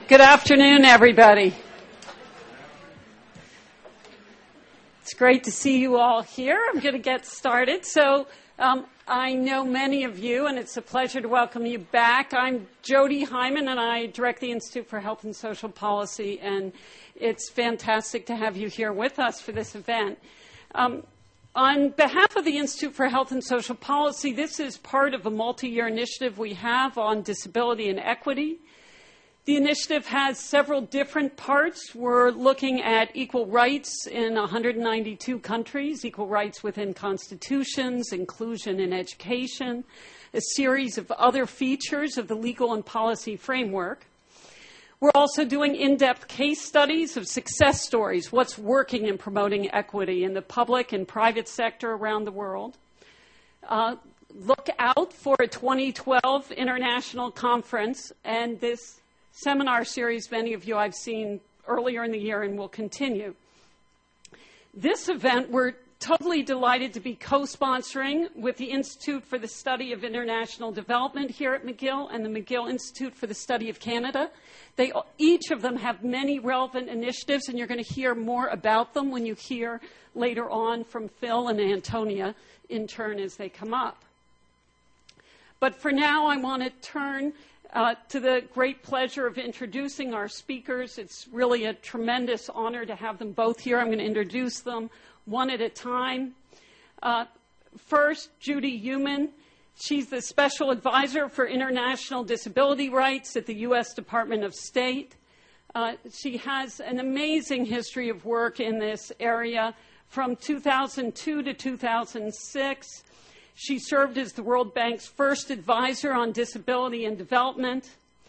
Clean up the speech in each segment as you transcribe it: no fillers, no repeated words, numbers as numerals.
Good afternoon, everybody. It's great to see you all here. I'm going to get started. I know many of you, and it's a pleasure to welcome you back. I'm Jody Hyman, and I direct the Institute for Health and Social Policy, and it's fantastic to have you here with us for this event. On behalf of the Institute for Health and Social Policy, this is part of a multi-year initiative we have on disability and equity. The initiative has several different parts. We're looking at equal rights in 192 countries, equal rights within constitutions, inclusion in education, a series of other features of the legal and policy framework. We're also doing in-depth case studies of success stories, what's working in promoting equity in the public and private sector around the world. Look out for a 2012 international conference, and this seminar series, many of you I've seen earlier in the year and will continue. This event, we're totally delighted to be co-sponsoring with the Institute for the Study of International Development here at McGill and the McGill Institute for the Study of Canada. Each of them have many relevant initiatives, and you're going to hear more about them when you hear later on from Phil and Antonia in turn as they come up. But for now, I want to turn to the great pleasure of introducing our speakers. It's really a tremendous honor to have them both here. I'm going to introduce them one at a time. First, Judy Heumann. She's the Special Advisor for International Disability Rights at the U.S. Department of State. She has an amazing history of work in this area from 2002 to 2006. She served as the World Bank's first advisor on disability and development.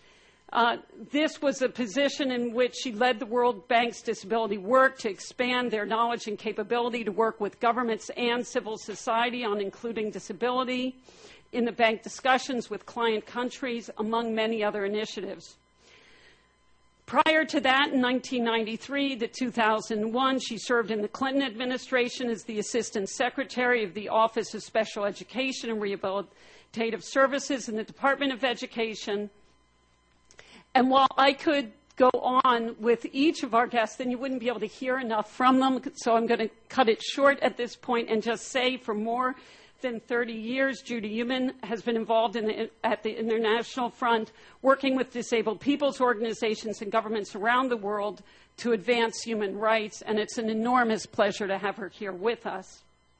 This was a position in which she led the World Bank's disability work to expand their knowledge and capability to work with governments and civil society on including disability in the bank discussions with client countries, among many other initiatives. Prior to that, in 1993 to 2001, she served in the Clinton administration as the Assistant Secretary of the Office of Special Education and Rehabilitative Services in the Department of Education. And while I could go on with each of our guests, then you wouldn't be able to hear enough from them, so I'm going to cut it short at this point and just say for more than 30 years, Judy Heumann has been involved at the international front, working with disabled people's organizations and governments around the world to advance human rights, and it's an enormous pleasure to have her here with us.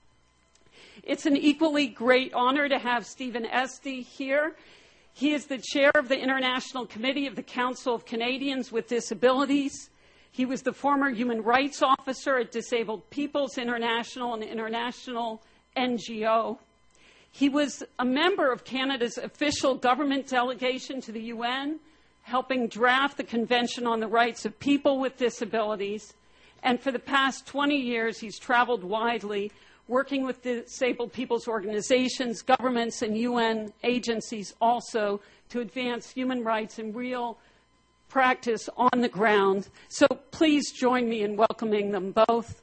It's an equally great honor to have Stephen Esty here. He is the chair of the International Committee of the Council of Canadians with Disabilities. He was the former human rights officer at Disabled Peoples International, an international NGO. He was a member of Canada's official government delegation to the UN, helping draft the Convention on the Rights of People with Disabilities. And for the past 20 years, he's traveled widely, working with disabled people's organizations, governments, and UN agencies also to advance human rights in real practice on the ground. So please join me in welcoming them both.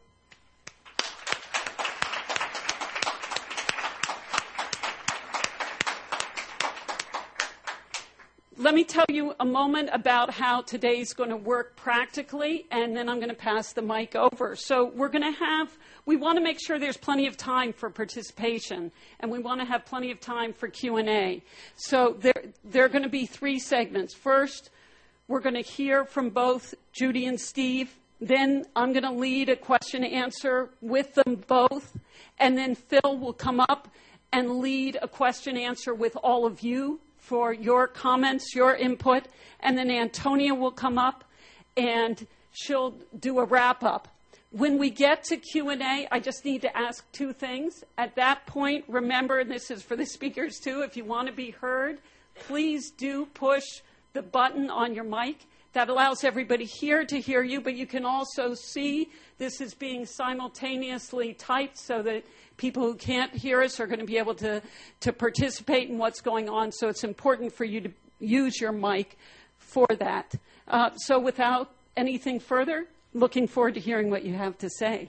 Let me tell you a moment about how today's going to work practically, and then I'm going to pass the mic over. So we want to make sure there's plenty of time for participation, and we want to have plenty of time for Q&A. So there are going to be three segments. First, we're going to hear from both Judy and Steve. Then I'm going to lead a question and answer with them both. And then Phil will come up and lead a question and answer with all of you for your comments, your input, and then Antonia will come up and she'll do a wrap-up. When we get to Q&A, I just need to ask two things. At that point, remember, and this is for the speakers too, if you want to be heard, please do push the button on your mic. That allows everybody here to hear you, but you can also see this is being simultaneously typed so that people who can't hear us are going to be able to participate in what's going on. So it's important for you to use your mic for that. So without anything further, looking forward to hearing what you have to say.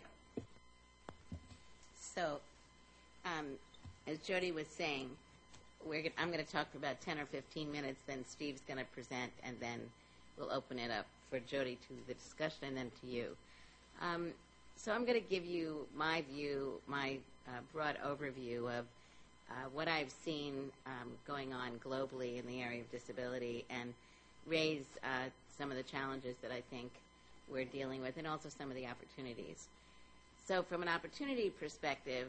So, as Jody was saying, I'm going to talk for about 10 or 15 minutes, then Steve's going to present, and then we'll open it up for Jody to the discussion and then to you. So I'm going to give you my view, my broad overview of what I've seen going on globally in the area of disability and raise some of the challenges that I think we're dealing with and also some of the opportunities. So from an opportunity perspective,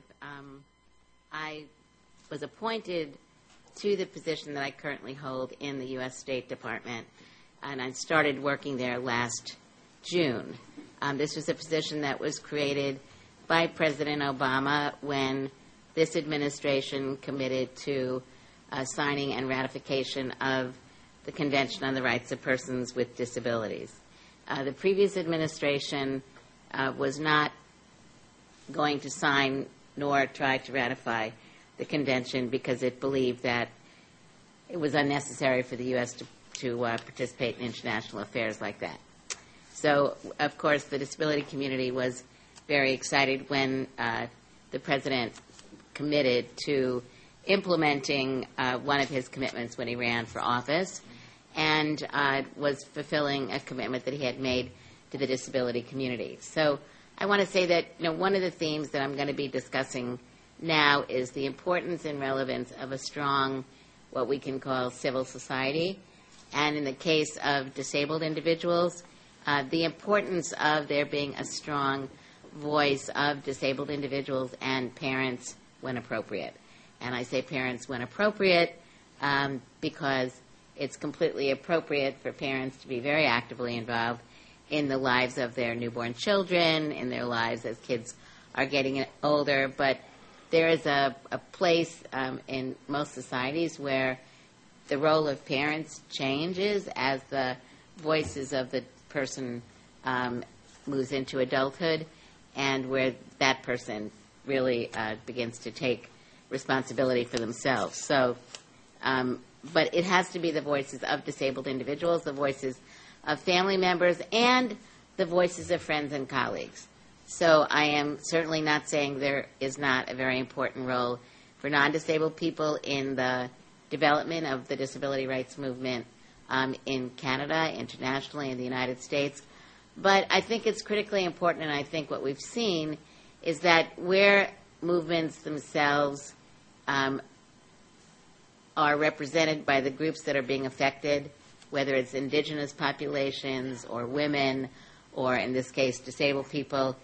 I was appointed to the position that I currently hold in the U.S. State Department, and I started working there last June. This was a position that was created by President Obama when this administration committed to signing and ratification of the Convention on the Rights of Persons with Disabilities. The previous administration was not going to sign nor try to ratify the convention because it believed that it was unnecessary for the U.S. to participate in international affairs like that. So, of course, the disability community was very excited when the President committed to implementing one of his commitments when he ran for office and was fulfilling a commitment that he had made to the disability community. So I want to say that one of the themes that I'm going to be discussing now is the importance and relevance of a strong, what we can call civil society, and in the case of disabled individuals, the importance of there being a strong voice of disabled individuals and parents when appropriate. And I say parents when appropriate because it's completely appropriate for parents to be very actively involved in the lives of their newborn children, in their lives as kids are getting older. But there is a place in most societies where the role of parents changes as the voices of the person moves into adulthood, and where that person really begins to take responsibility for themselves. So, but it has to be the voices of disabled individuals, the voices of family members, and the voices of friends and colleagues. So I am certainly not saying there is not a very important role for non-disabled people in the development of the disability rights movement in Canada, internationally, in the United States. But I think it's critically important, and I think what we've seen is that where movements themselves are represented by the groups that are being affected, whether it's indigenous populations or women or, in this case, disabled people,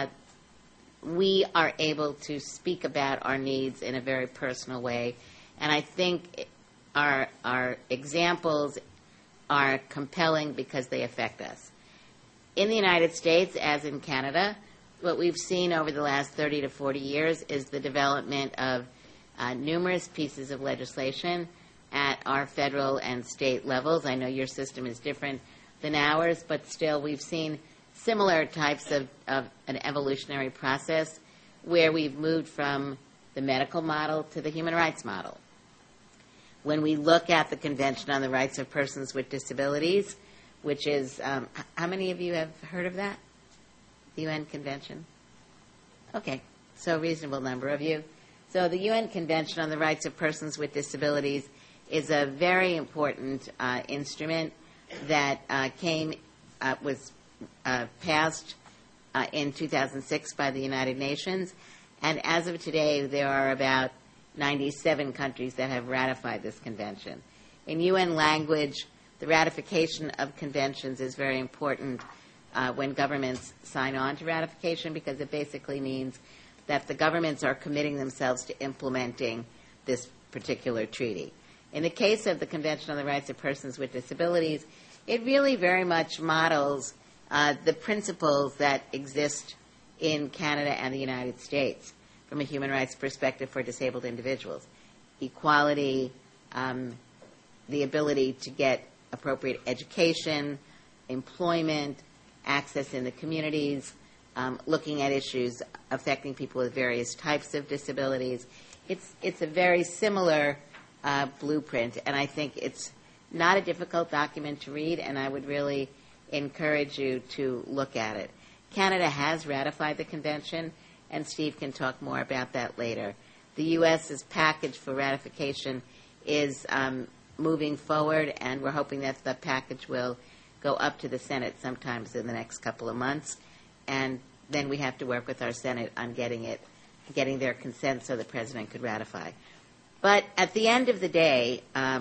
we are able to speak about our needs in a very personal way. And I think our examples are compelling because they affect us. In the United States, as in Canada, what we've seen over the last 30 to 40 years is the development of numerous pieces of legislation at our federal and state levels. I know your system is different than ours, but still we've seen similar types of an evolutionary process where we've moved from the medical model to the human rights model. When we look at the Convention on the Rights of Persons with Disabilities, which is, how many of you have heard of that? The UN Convention? Okay, so a reasonable number of you. So the UN Convention on the Rights of Persons with Disabilities is a very important instrument that was passed in 2006 by the United Nations. And as of today, there are about 97 countries that have ratified this convention. In UN language, the ratification of conventions is very important when governments sign on to ratification, because it basically means that the governments are committing themselves to implementing this particular treaty. In the case of the Convention on the Rights of Persons with Disabilities, it really very much models the principles that exist in Canada and the United States from a human rights perspective for disabled individuals. Equality, the ability to get appropriate education, employment, access in the communities, looking at issues affecting people with various types of disabilities. It's a very similar blueprint, and I think it's not a difficult document to read, and I would really encourage you to look at it. Canada has ratified the convention, and Steve can talk more about that later. The U.S.'s package for ratification is moving forward, and we're hoping that the package will go up to the Senate sometimes in the next couple of months, and then we have to work with our Senate on getting their consent so the President could ratify. But at the end of the day,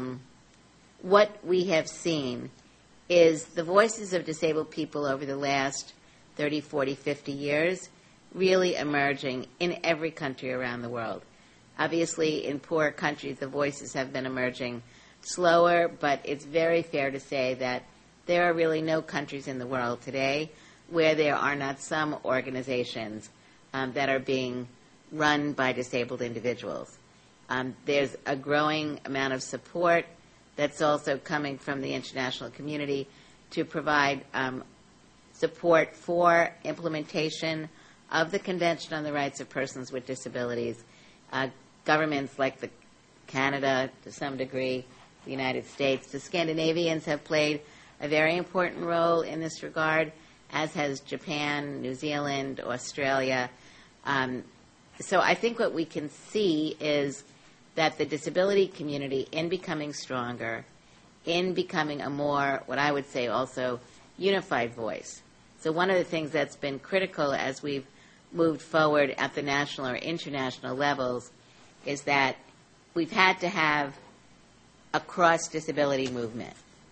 what we have seen is the voices of disabled people over the last 30, 40, 50 years really emerging in every country around the world. Obviously, in poor countries, the voices have been emerging slower, but it's very fair to say that there are really no countries in the world today where there are not some organizations that are being run by disabled individuals. There's a growing amount of support that's also coming from the international community to provide support for implementation of the Convention on the Rights of Persons with Disabilities. Governments like Canada, to some degree, the United States, the Scandinavians have played a very important role in this regard, as has Japan, New Zealand, Australia. So I think what we can see is that the disability community, in becoming stronger, in becoming a more, what I would say also, unified voice. So one of the things that's been critical as we've moved forward at the national or international levels is that we've had to have a cross-disability movement.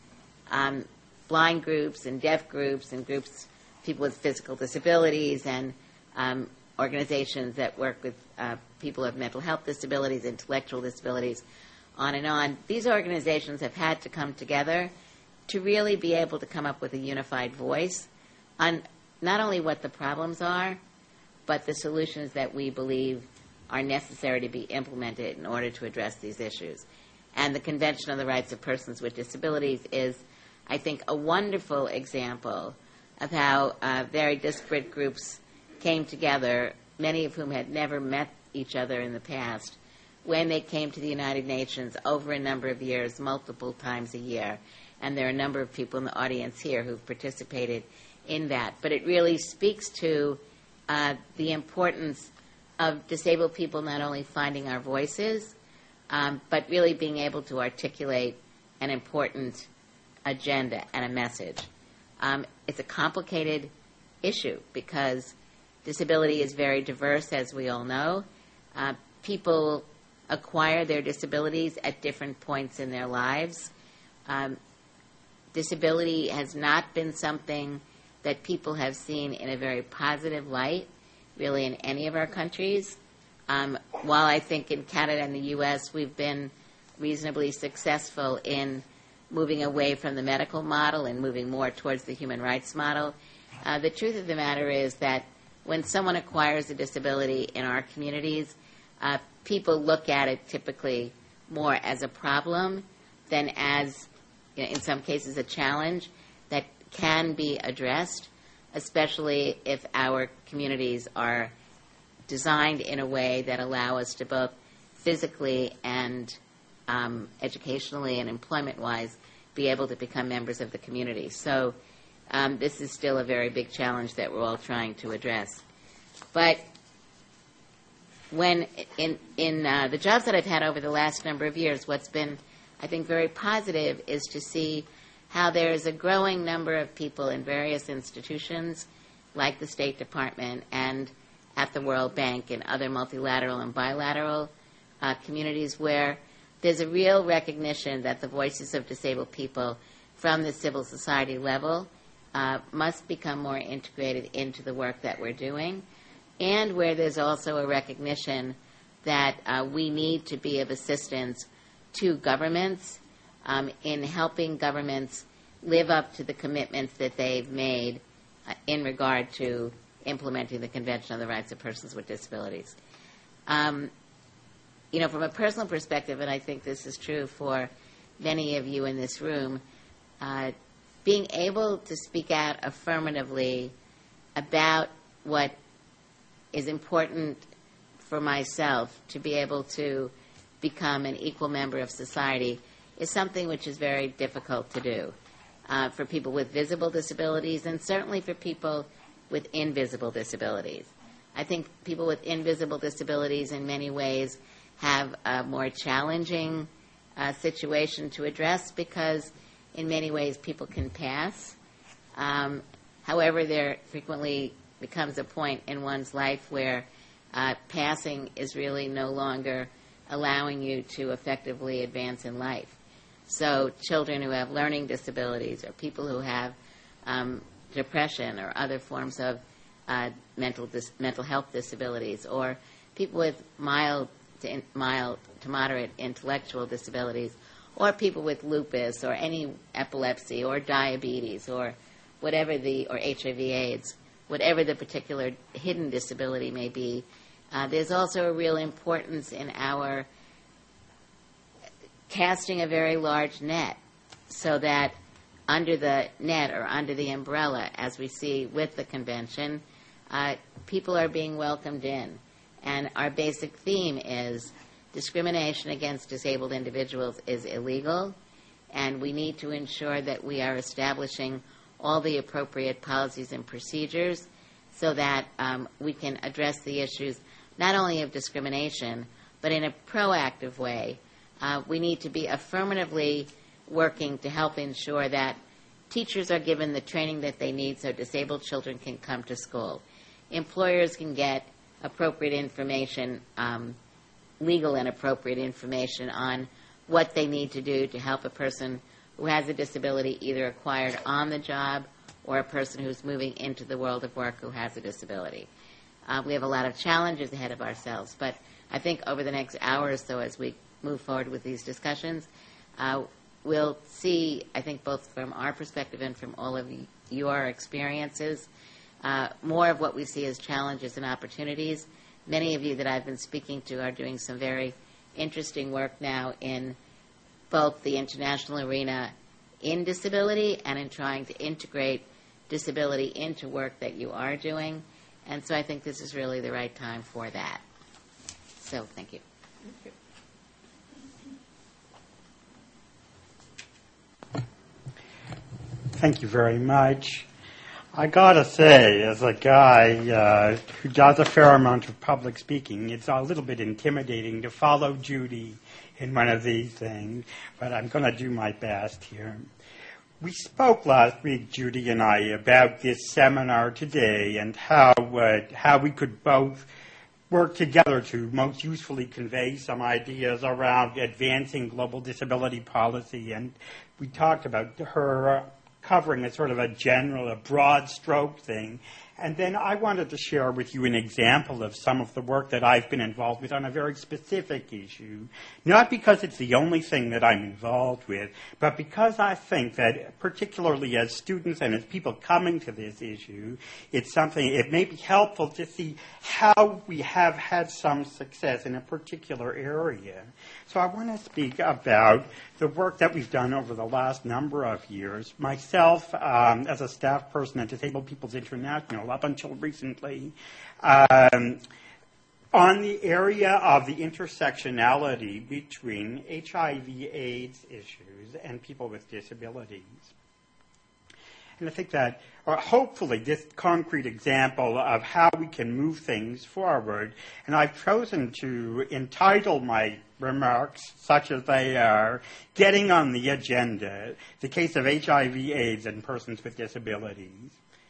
Blind groups and deaf groups and groups, people with physical disabilities and organizations that work with people with mental health disabilities, intellectual disabilities, on and on. These organizations have had to come together to really be able to come up with a unified voice on not only what the problems are, but the solutions that we believe are necessary to be implemented in order to address these issues. And the Convention on the Rights of Persons with Disabilities is, I think, a wonderful example of how very disparate groups came together, many of whom had never met each other in the past, when they came to the United Nations over a number of years, multiple times a year. And there are a number of people in the audience here who've participated in that. But it really speaks to the importance of disabled people not only finding our voices, but really being able to articulate an important agenda and a message. It's a complicated issue because disability is very diverse, as we all know. People acquire their disabilities at different points in their lives. Disability has not been something that people have seen in a very positive light, really, in any of our countries. While I think in Canada and the U.S. we've been reasonably successful in moving away from the medical model and moving more towards the human rights model, the truth of the matter is that when someone acquires a disability in our communities, people look at it typically more as a problem than as, in some cases, a challenge that can be addressed, especially if our communities are designed in a way that allow us to both physically and educationally and employment-wise be able to become members of the community. So this is still a very big challenge that we're all trying to address. But when in the jobs that I've had over the last number of years, what's been, I think, very positive is to see how there is a growing number of people in various institutions, like the State Department and at the World Bank and other multilateral and bilateral communities, where there's a real recognition that the voices of disabled people from the civil society level must become more integrated into the work that we're doing, and where there's also a recognition that we need to be of assistance to governments in helping governments live up to the commitments that they've made in regard to implementing the Convention on the Rights of Persons with Disabilities. From a personal perspective, and I think this is true for many of you in this room, being able to speak out affirmatively about what is important for myself to be able to become an equal member of society is something which is very difficult to do for people with visible disabilities and certainly for people with invisible disabilities. I think people with invisible disabilities in many ways have a more challenging situation to address because in many ways people can pass. However, there frequently becomes a point in one's life where passing is really no longer allowing you to effectively advance in life. So children who have learning disabilities, or people who have depression or other forms of mental health disabilities, or people with mild to moderate intellectual disabilities, or people with lupus or any epilepsy or diabetes or whatever or HIV/AIDS, whatever the particular hidden disability may be, there's also a real importance in our casting a very large net, so that under the net or under the umbrella, as we see with the convention, people are being welcomed in. And our basic theme is discrimination against disabled individuals is illegal, and we need to ensure that we are establishing all the appropriate policies and procedures so that we can address the issues not only of discrimination, but in a proactive way. We need to be affirmatively working to help ensure that teachers are given the training that they need so disabled children can come to school. Employers can get appropriate information, legal and appropriate information on what they need to do to help a person who has a disability either acquired on the job or a person who's moving into the world of work who has a disability. We have a lot of challenges ahead of ourselves, but I think over the next hour or so as we move forward with these discussions, we'll see, I think both from our perspective and from all of your experiences, more of what we see as challenges and opportunities. Many of you that I've been speaking to are doing some very interesting work now in both the international arena in disability and in trying to integrate disability into work that you are doing. And so I think this is really the right time for that. So thank you. Thank you very much. I gotta say, as a guy who does a fair amount of public speaking, it's a little bit intimidating to follow Judy in one of these things, but I'm going to do my best here. We spoke last week, Judy and I, about this seminar today and how we could both work together to most usefully convey some ideas around advancing global disability policy. And we talked about her covering a sort of a broad stroke thing. And then I wanted to share with you an example of some of the work that I've been involved with on a very specific issue, not because it's the only thing that I'm involved with, but because I think that particularly as students and as people coming to this issue, it may be helpful to see how we have had some success in a particular area. So I want to speak about the work that we've done over the last number of years. Myself, as a staff person at Disabled People's International, up until recently, on the area of the intersectionality between HIV/AIDS issues and people with disabilities. And I think that hopefully this concrete example of how we can move things forward, and I've chosen to entitle my remarks, such as they are, Getting on the Agenda, the case of HIV/AIDS and persons with disabilities.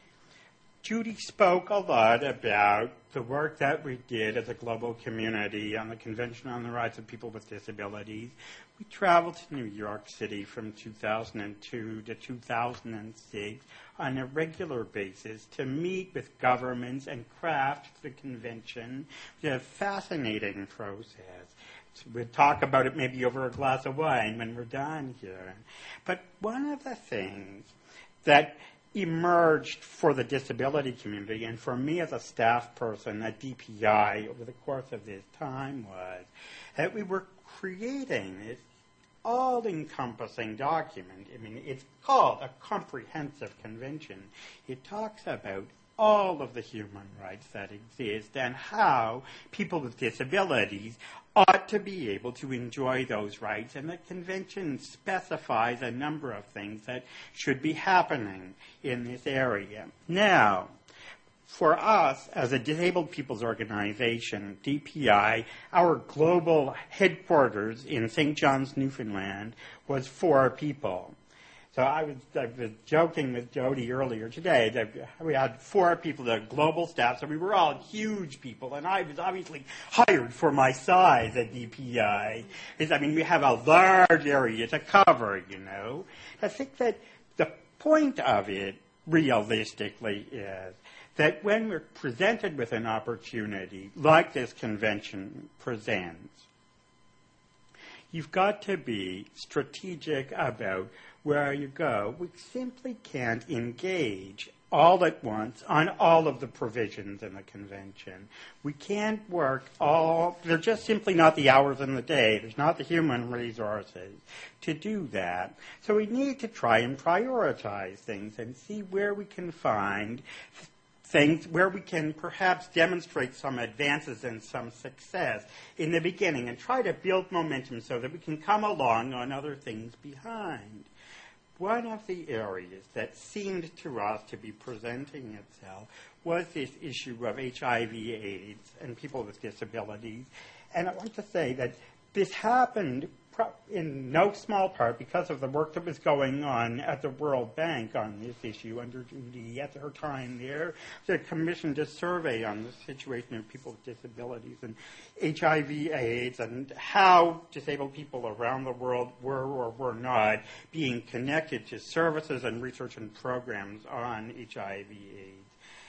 Judy spoke a lot about the work that we did as a global community on the Convention on the Rights of People with Disabilities. We traveled to New York City from 2002 to 2006 on a regular basis to meet with governments and craft the convention. It's a fascinating process. We'll talk about it maybe over a glass of wine when we're done here. But one of the things that emerged for the disability community and for me as a staff person at DPI over the course of this time was that we were creating this all-encompassing document. I mean, it's called a comprehensive convention. It talks about all of the human rights that exist and how people with disabilities ought to be able to enjoy those rights. And the convention specifies a number of things that should be happening in this area. Now, for us, as a disabled people's organization, DPI, our global headquarters in St. John's, Newfoundland, was 4 people. So I was joking with Jody earlier today that we had 4 people, the global staff, so we were all huge people, and I was obviously hired for my size at DPI. We have a large area to cover, I think that the point of it, realistically, is that when we're presented with an opportunity like this convention presents, you've got to be strategic about where you go. We simply can't engage all at once on all of the provisions in the convention. We can't work they're just simply not the hours in the day. There's not the human resources to do that. So we need to try and prioritize things and see where we can find things where we can perhaps demonstrate some advances and some success in the beginning and try to build momentum so that we can come along on other things behind. One of the areas that seemed to us to be presenting itself was this issue of HIV/AIDS and people with disabilities. And I want to say that this happened in no small part because of the work that was going on at the World Bank on this issue under Judy at her time there. They commissioned a survey on the situation of people with disabilities and HIV/AIDS and how disabled people around the world were or were not being connected to services and research and programs on HIV/AIDS.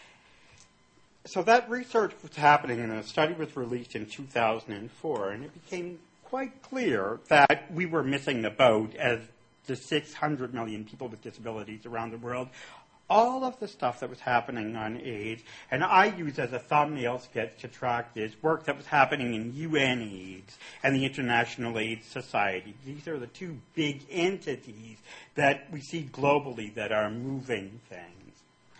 So that research was happening, and a study was released in 2004, and it became quite clear that we were missing the boat as the 600 million people with disabilities around the world. All of the stuff that was happening on AIDS, and I use as a thumbnail sketch to track this work that was happening in UN AIDS and the International AIDS Society. These are the 2 big entities that we see globally that are moving things.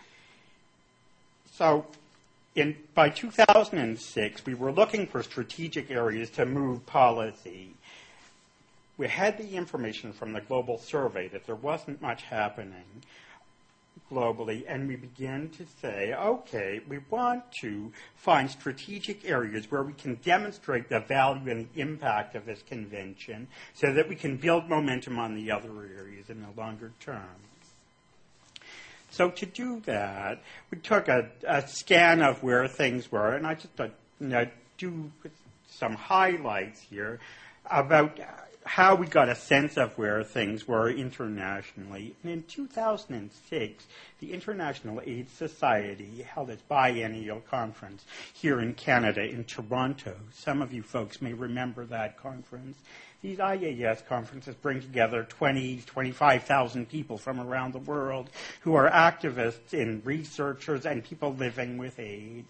So by 2006, we were looking for strategic areas to move policy. We had the information from the global survey that there wasn't much happening globally, and we began to say, okay, we want to find strategic areas where we can demonstrate the value and the impact of this convention so that we can build momentum on the other areas in the longer term. So to do that, we took a scan of where things were, and I just do some highlights here about how we got a sense of where things were internationally. And in 2006, the International AIDS Society held its biennial conference here in Canada, in Toronto. Some of you folks may remember that conference. These IAS conferences bring together 25,000 people from around the world who are activists and researchers and people living with AIDS.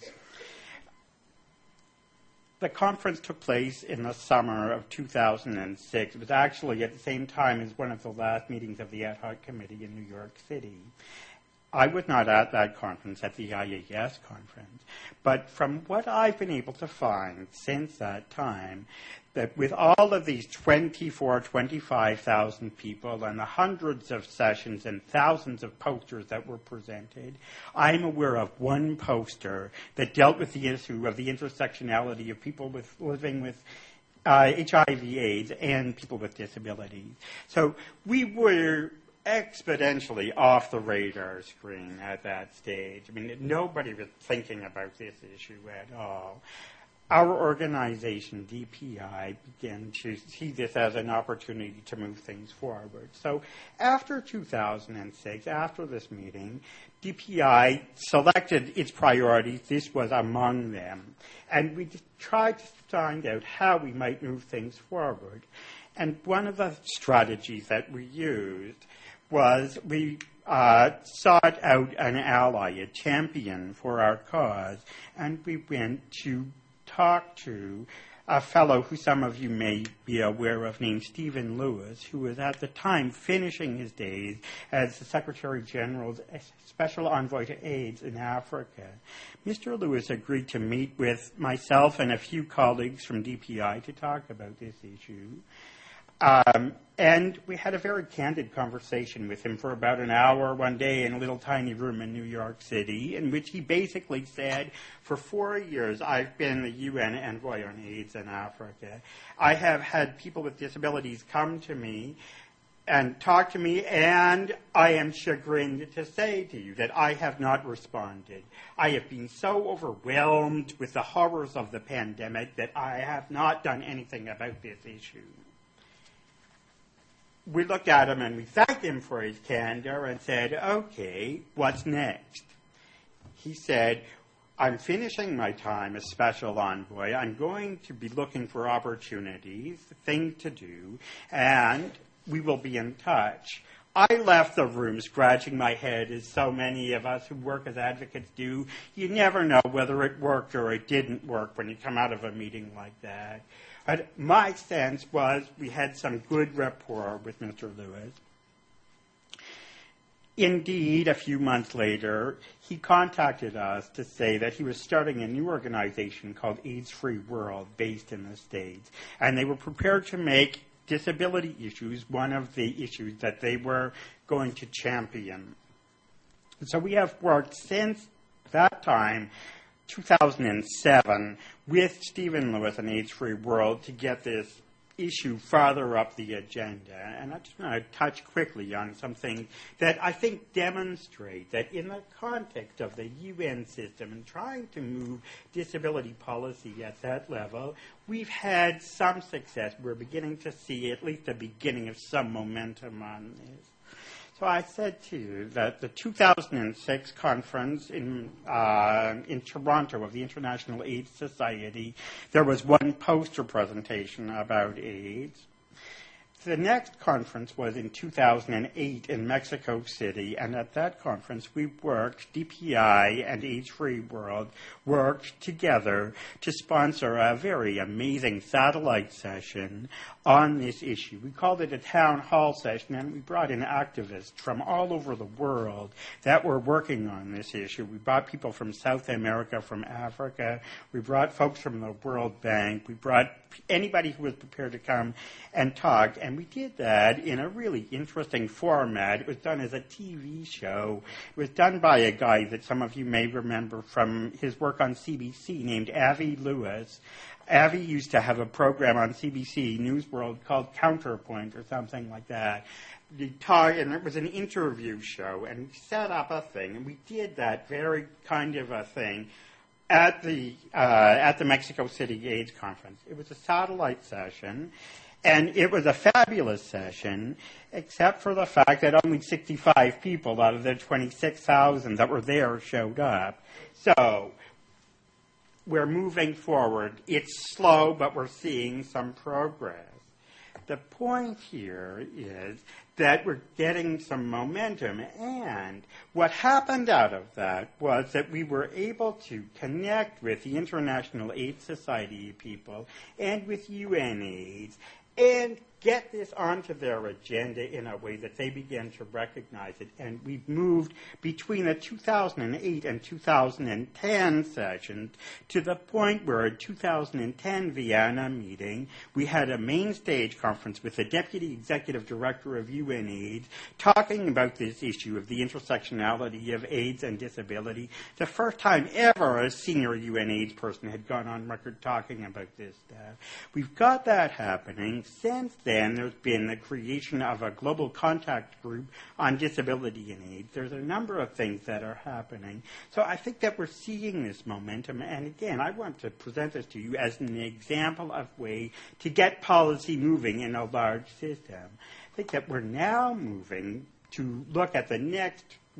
The conference took place in the summer of 2006. It was actually at the same time as one of the last meetings of the Ad Hoc Committee in New York City. I was not at that conference, at the IAS conference, but from what I've been able to find since that time, that with all of these 25,000 people and the hundreds of sessions and thousands of posters that were presented, I'm aware of one poster that dealt with the issue of the intersectionality of people living with HIV/AIDS and people with disabilities. So we were exponentially off the radar screen at that stage. Nobody was thinking about this issue at all. Our organization, DPI, began to see this as an opportunity to move things forward. So after 2006, after this meeting, DPI selected its priorities. This was among them. And we tried to find out how we might move things forward. And one of the strategies that we used was we sought out an ally, a champion for our cause, and we went to talk to a fellow who some of you may be aware of named Stephen Lewis, who was at the time finishing his days as the Secretary General's Special Envoy to AIDS in Africa. Mr. Lewis agreed to meet with myself and a few colleagues from DPI to talk about this issue. And we had a very candid conversation with him for about an hour one day in a little tiny room in New York City, in which he basically said, for 4 years, I've been the UN envoy on AIDS in Africa. I have had people with disabilities come to me and talk to me, and I am chagrined to say to you that I have not responded. I have been so overwhelmed with the horrors of the pandemic that I have not done anything about this issue. We looked at him and we thanked him for his candor and said, okay, what's next? He said, I'm finishing my time as special envoy. I'm going to be looking for opportunities, things to do, and we will be in touch. I left the room scratching my head, as so many of us who work as advocates do. You never know whether it worked or it didn't work when you come out of a meeting like that. But my sense was we had some good rapport with Mr. Lewis. Indeed, a few months later, he contacted us to say that he was starting a new organization called AIDS Free World based in the States, and they were prepared to make disability issues one of the issues that they were going to champion. So we have worked since that time, 2007, with Stephen Lewis and AIDS Free World to get this issue farther up the agenda. And I just want to touch quickly on something that I think demonstrate that in the context of the UN system and trying to move disability policy at that level, we've had some success. We're beginning to see at least the beginning of some momentum on this. So I said to you that the 2006 conference in Toronto of the International AIDS Society, there was one poster presentation about AIDS. The next conference was in 2008 in Mexico City, and at that conference we worked, DPI and AIDS Free World worked together to sponsor a very amazing satellite session on this issue. We called it a town hall session, and we brought in activists from all over the world that were working on this issue. We brought people from South America, from Africa. We brought folks from the World Bank. We brought anybody who was prepared to come and talk, and we did that in a really interesting format. It was done as a TV show. It was done by a guy that some of you may remember from his work on CBC named Avi Lewis. Avi used to have a program on CBC News World called Counterpoint or something like that. And it was an interview show, and we set up a thing, and we did that very kind of a thing at the Mexico City AIDS Conference. It was a satellite session, and it was a fabulous session, except for the fact that only 65 people out of the 26,000 that were there showed up. So we're moving forward. It's slow, but we're seeing some progress. The point here is that we're getting some momentum, and what happened out of that was that we were able to connect with the International AIDS Society people and with UNAIDS and get this onto their agenda in a way that they began to recognize it. And we've moved between the 2008 and 2010 sessions to the point where in 2010 Vienna meeting, we had a main stage conference with the Deputy Executive Director of UNAIDS talking about this issue of the intersectionality of AIDS and disability. The first time ever a senior UNAIDS person had gone on record talking about this stuff. We've got that happening. Since then, there's been the creation of a global contact group on disability and AIDS. There's a number of things that are happening. So I think that we're seeing this momentum. And again, I want to present this to you as an example of way to get policy moving in a large system. I think that we're now moving to look at the next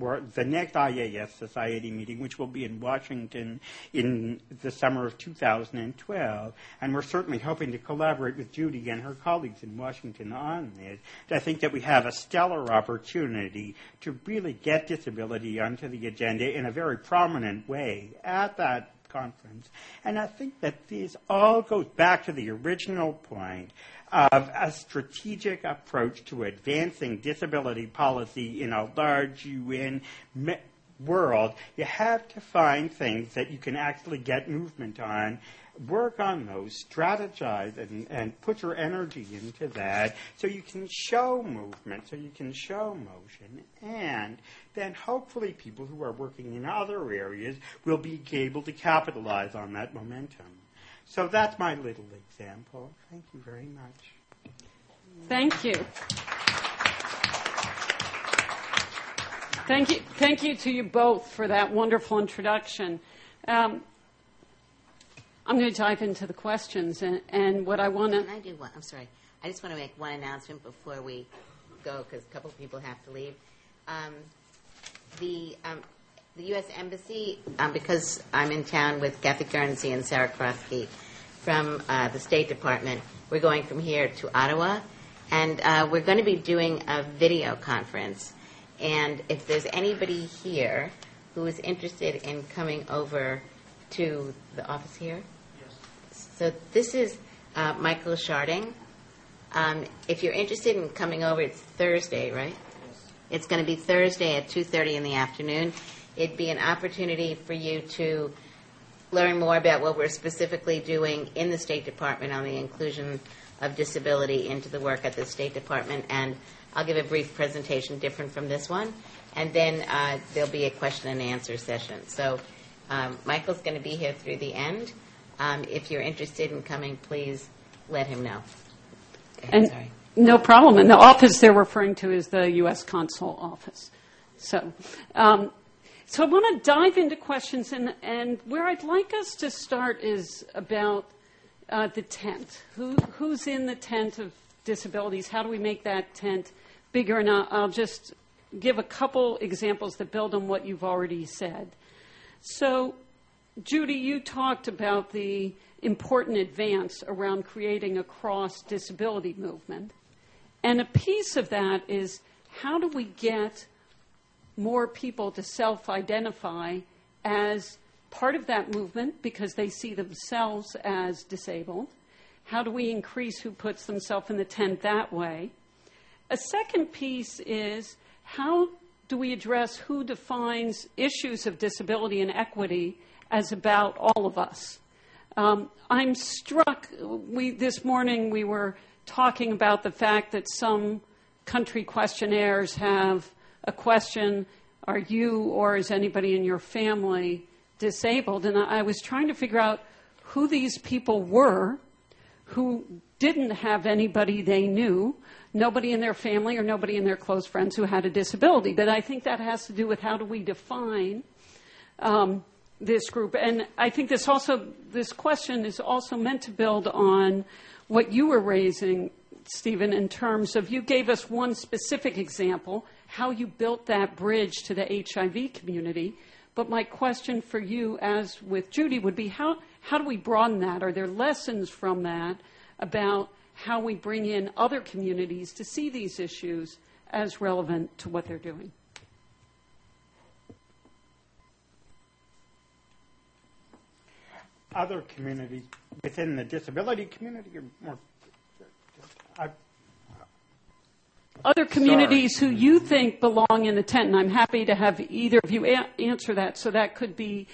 IAS Society meeting, which will be in Washington in the summer of 2012. And we're certainly hoping to collaborate with Judy and her colleagues in Washington on this. I think that we have a stellar opportunity to really get disability onto the agenda in a very prominent way at that conference. And I think that this all goes back to the original point of a strategic approach to advancing disability policy in a large UN world. You have to find things that you can actually get movement on, work on those, strategize, and put your energy into that so you can show movement, so you can show motion, and then hopefully people who are working in other areas will be able to capitalize on that momentum. So that's my little example. Thank you very much. Thank you. Thank you to you both for that wonderful introduction. I'm going to dive into the questions, and what I want to... Can I do one? I'm sorry. I just want to make one announcement before we go, because a couple of people have to leave. The U.S. Embassy, because I'm in town with Kathy Guernsey and Sarah Krosky from the State Department, we're going from here to Ottawa, and we're going to be doing a video conference. And if there's anybody here who is interested in coming over to the office here. Yes. So this is Michael Sharding. If you're interested in coming over, it's Thursday, right? Yes. It's going to be Thursday at 2:30 in the afternoon. It'd be an opportunity for you to learn more about what we're specifically doing in the State Department on the inclusion of disability into the work at the State Department. And I'll give a brief presentation different from this one, and then there'll be a question and answer session. So Michael's going to be here through the end. If you're interested in coming, please let him know. And sorry. No problem. And the office they're referring to is the U.S. Consul office. So I want to dive into questions, and where I'd like us to start is about the tent. Who's in the tent of disabilities? How do we make that tent bigger? And I'll just give a couple examples that build on what you've already said. So, Judy, you talked about the important advance around creating a cross-disability movement. And a piece of that is, how do we get more people to self-identify as part of that movement because they see themselves as disabled? How do we increase who puts themselves in the tent that way? A second piece is, how do we address who defines issues of disability and equity as about all of us? I'm struck, this morning we were talking about the fact that some country questionnaires have a question, are you or is anybody in your family disabled? And I was trying to figure out who these people were who didn't have anybody they knew, nobody in their family or nobody in their close friends who had a disability. But I think that has to do with how do we define this group. And I think this question is also meant to build on what you were raising, Stephen, in terms of, you gave us one specific example, how you built that bridge to the HIV community. But my question for you, as with Judy, would be how do we broaden that? Are there lessons from that about how we bring in other communities to see these issues as relevant to what they're doing? Other communities within the disability community or more? Other communities who you think belong in the tent, and I'm happy to have either of you answer that. So that could be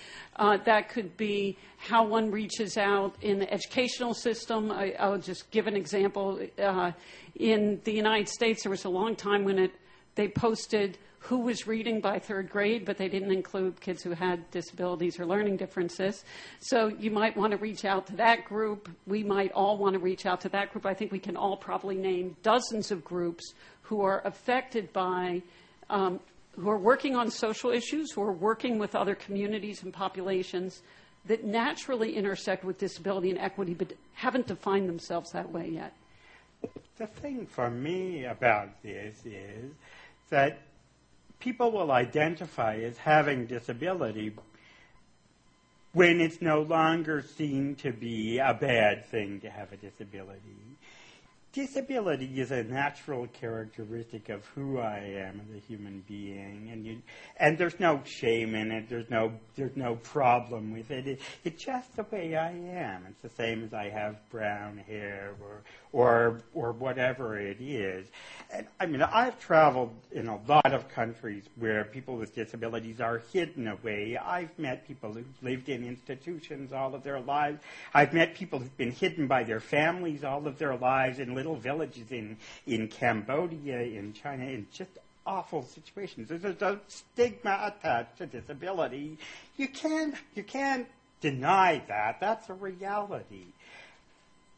how one reaches out in the educational system. I'll just give an example. In the United States, there was a long time when they posted who was reading by third grade, but they didn't include kids who had disabilities or learning differences. So you might want to reach out to that group. We might all want to reach out to that group. I think we can all probably name dozens of groups who are affected by, who are working on social issues, who are working with other communities and populations that naturally intersect with disability and equity, but haven't defined themselves that way yet. The thing for me about this is that people will identify as having disability when it's no longer seen to be a bad thing to have a disability. Disability is a natural characteristic of who I am as a human being, and there's no shame in it. There's no problem with it. It's just the way I am. It's the same as I have brown hair or whatever it is. And I mean, I've traveled in a lot of countries where people with disabilities are hidden away. I've met people who've lived in institutions all of their lives. I've met people who've been hidden by their families all of their lives in little villages in Cambodia, in China, in just awful situations. There's a stigma attached to disability. You can't deny that. That's a reality.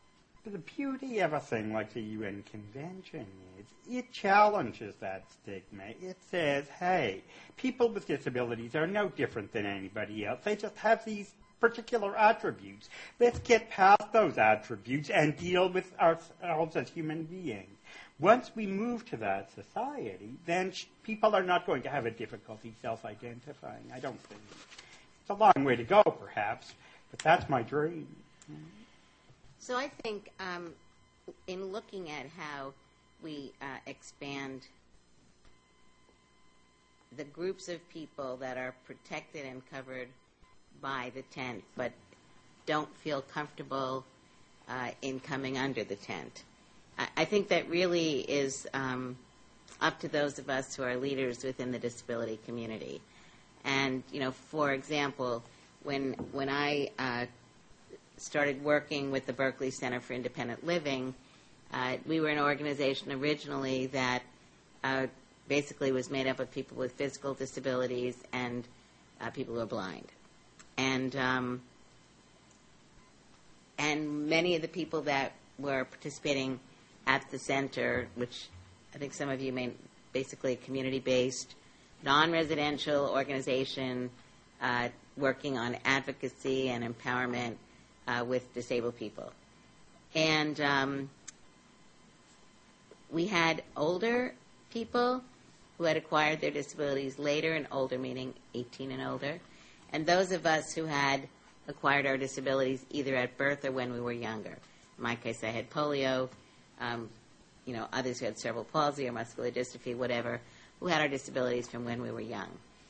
the beauty of a thing like the UN Convention is it challenges that stigma. It says, hey, people with disabilities are no different than anybody else. They just have these particular attributes. Let's get past those attributes and deal with ourselves as human beings. Once we move to that society, then people are not going to have a difficulty self-identifying, I don't think. It's a long way to go, perhaps, but that's my dream. So I think in looking at how we expand the groups of people that are protected and covered by the tent but don't feel comfortable in coming under the tent, I think that really is up to those of us who are leaders within the disability community. And, for example, when I started working with the Berkeley Center for Independent Living, we were an organization originally that basically was made up of people with physical disabilities and people who are blind. And many of the people that were participating at the center, which I think some of you may, basically a community-based, non-residential organization working on advocacy and empowerment with disabled people. And we had older people who had acquired their disabilities later, and older meaning 18 and older, and those of us who had acquired our disabilities either at birth or when we were younger. In my case, I had polio, others who had cerebral palsy or muscular dystrophy, whatever, who had our disabilities from when we were young.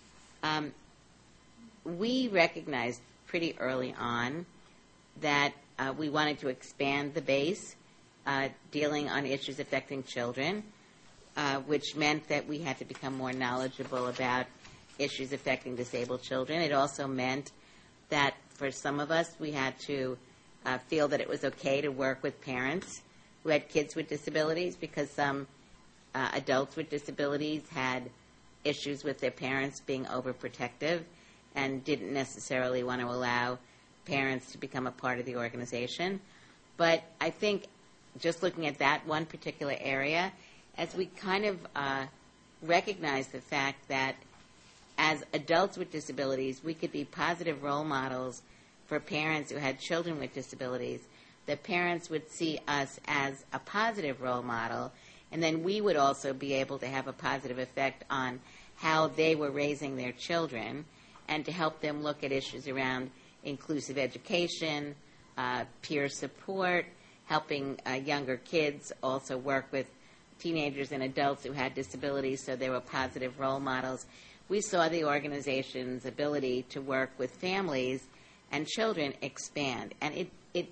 We recognized pretty early on that we wanted to expand the base, dealing on issues affecting children, which meant that we had to become more knowledgeable about issues affecting disabled children. It also meant that for some of us, we had to feel that it was okay to work with parents who had kids with disabilities, because some adults with disabilities had issues with their parents being overprotective and didn't necessarily want to allow parents to become a part of the organization. But I think just looking at that one particular area, as we kind of recognize the fact that as adults with disabilities, we could be positive role models for parents who had children with disabilities, that parents would see us as a positive role model, and then we would also be able to have a positive effect on how they were raising their children, and to help them look at issues around inclusive education, peer support, helping younger kids also work with teenagers and adults who had disabilities so they were positive role models. We saw the organization's ability to work with families and children expand. And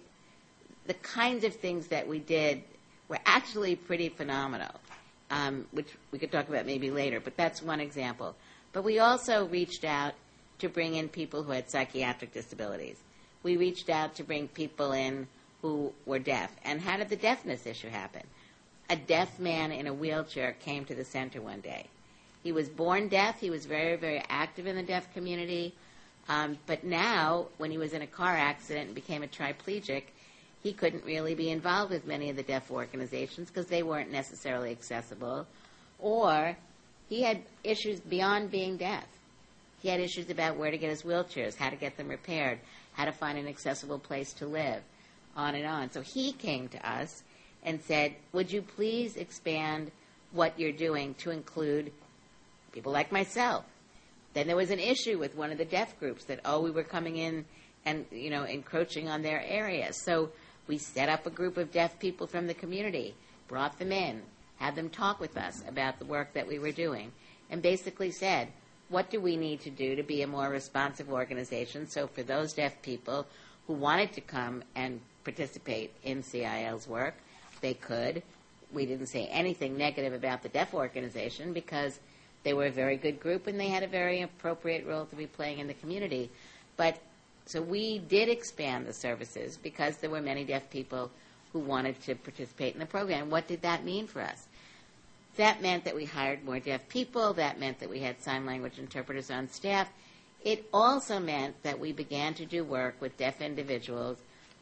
the kinds of things that we did were actually pretty phenomenal, which we could talk about maybe later, but that's one example. But we also reached out to bring in people who had psychiatric disabilities. We reached out to bring people in who were deaf. And how did the deafness issue happen? A deaf man in a wheelchair came to the center one day. He was born deaf. He was very, very active in the deaf community. But now, when he was in a car accident and became a triplegic, he couldn't really be involved with many of the deaf organizations because they weren't necessarily accessible. Or he had issues beyond being deaf. He had issues about where to get his wheelchairs, how to get them repaired, how to find an accessible place to live, on and on. So he came to us and said, would you please expand what you're doing to include people like myself? Then there was an issue with one of the deaf groups that, we were coming in and, encroaching on their area. So we set up a group of deaf people from the community, brought them in, had them talk with us about the work that we were doing, and basically said, what do we need to do to be a more responsive organization? So for those deaf people who wanted to come and participate in CIL's work, they could. We didn't say anything negative about the deaf organization because they were a very good group and they had a very appropriate role to be playing in the community. But so we did expand the services because there were many deaf people who wanted to participate in the program. What did that mean for us? That meant that we hired more deaf people. That meant that we had sign language interpreters on staff. It also meant that we began to do work with deaf individuals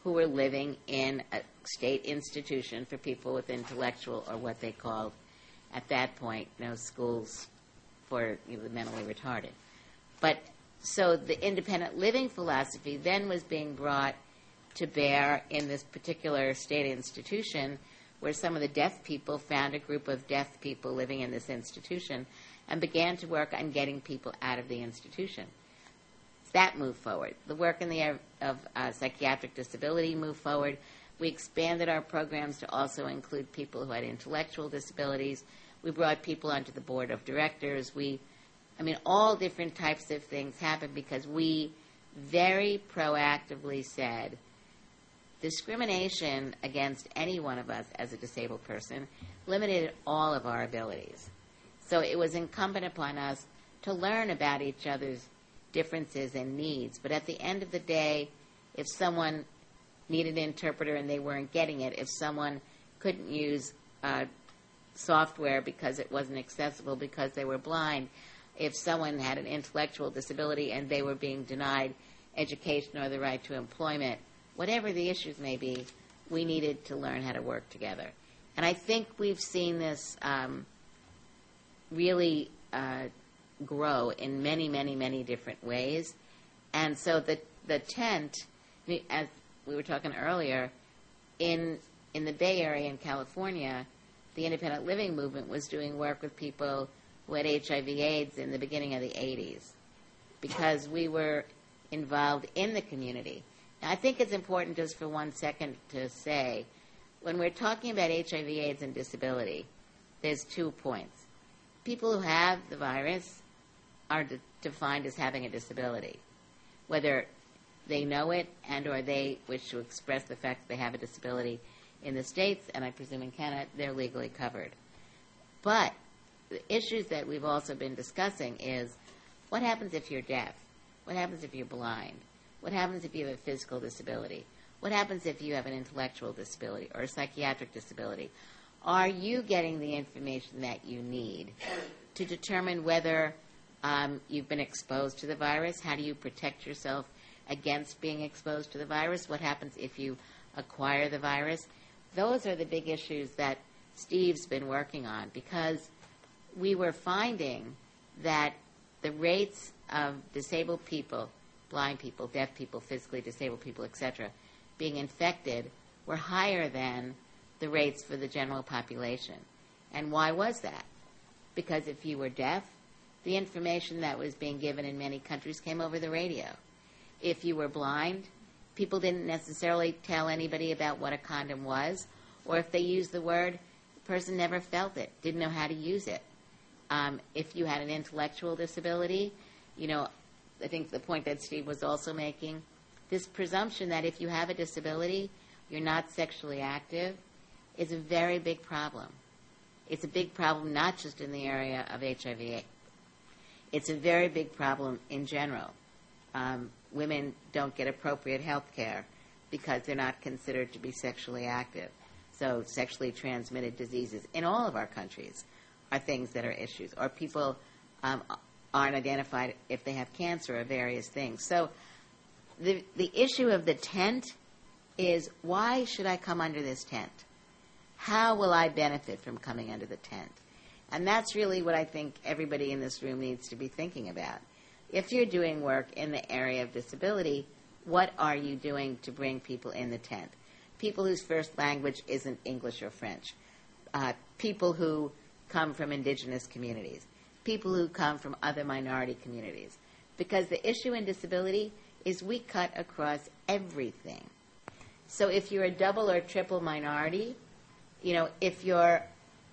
who were living in a state institution for people with intellectual, or what they called at that point, schools for the mentally retarded. But so the independent living philosophy then was being brought to bear in this particular state institution, where some of the deaf people found a group of deaf people living in this institution and began to work on getting people out of the institution. That moved forward. The work in the area of psychiatric disability moved forward. We expanded our programs to also include people who had intellectual disabilities. We brought people onto the board of directors. All different types of things happened because we very proactively said discrimination against any one of us as a disabled person limited all of our abilities. So it was incumbent upon us to learn about each other's differences and needs. But at the end of the day, if someone needed an interpreter and they weren't getting it, if someone couldn't use software because it wasn't accessible because they were blind, if someone had an intellectual disability and they were being denied education or the right to employment, whatever the issues may be, we needed to learn how to work together. And I think we've seen this really grow in many, many, many different ways. And so the tent, as we were talking earlier, in the Bay Area in California, the independent living movement was doing work with people who had HIV/AIDS in the beginning of the 80s because we were involved in the community. Now, I think it's important just for 1 second to say, when we're talking about HIV/AIDS and disability, there's 2 points. People who have the virus are defined as having a disability, whether they know it and or they wish to express the fact that they have a disability in the States, and I presume in Canada, they're legally covered. But the issues that we've also been discussing is, what happens if you're deaf? What happens if you're blind? What happens if you have a physical disability? What happens if you have an intellectual disability or a psychiatric disability? Are you getting the information that you need to determine whether you've been exposed to the virus? How do you protect yourself against being exposed to the virus? What happens if you acquire the virus? Those are the big issues that Steve's been working on, because we were finding that the rates of disabled people, blind people, deaf people, physically disabled people, etc., being infected were higher than the rates for the general population. And why was that? Because if you were deaf, the information that was being given in many countries came over the radio. If you were blind, people didn't necessarily tell anybody about what a condom was, or if they used the word, the person never felt it, didn't know how to use it. If you had an intellectual disability, I think the point that Steve was also making, this presumption that if you have a disability, you're not sexually active, is a very big problem. It's a big problem not just in the area of HIV. It's a very big problem in general. Women don't get appropriate health care because they're not considered to be sexually active. So sexually transmitted diseases in all of our countries are things that are issues. Or people aren't identified if they have cancer or various things. So the issue of the tent is, why should I come under this tent? How will I benefit from coming under the tent? And that's really what I think everybody in this room needs to be thinking about. If you're doing work in the area of disability, what are you doing to bring people in the tent? People whose first language isn't English or French. People who come from indigenous communities. People who come from other minority communities. Because the issue in disability is we cut across everything. So if you're a double or triple minority, if you're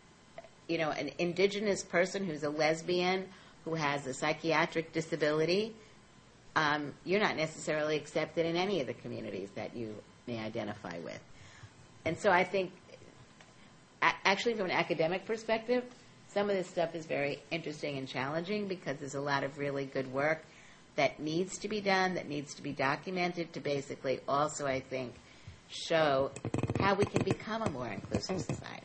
an indigenous person who's a lesbian, who has a psychiatric disability, you're not necessarily accepted in any of the communities that you may identify with. And so I think, actually from an academic perspective, some of this stuff is very interesting and challenging because there's a lot of really good work that needs to be done, that needs to be documented to basically also, I think, show how we can become a more inclusive society.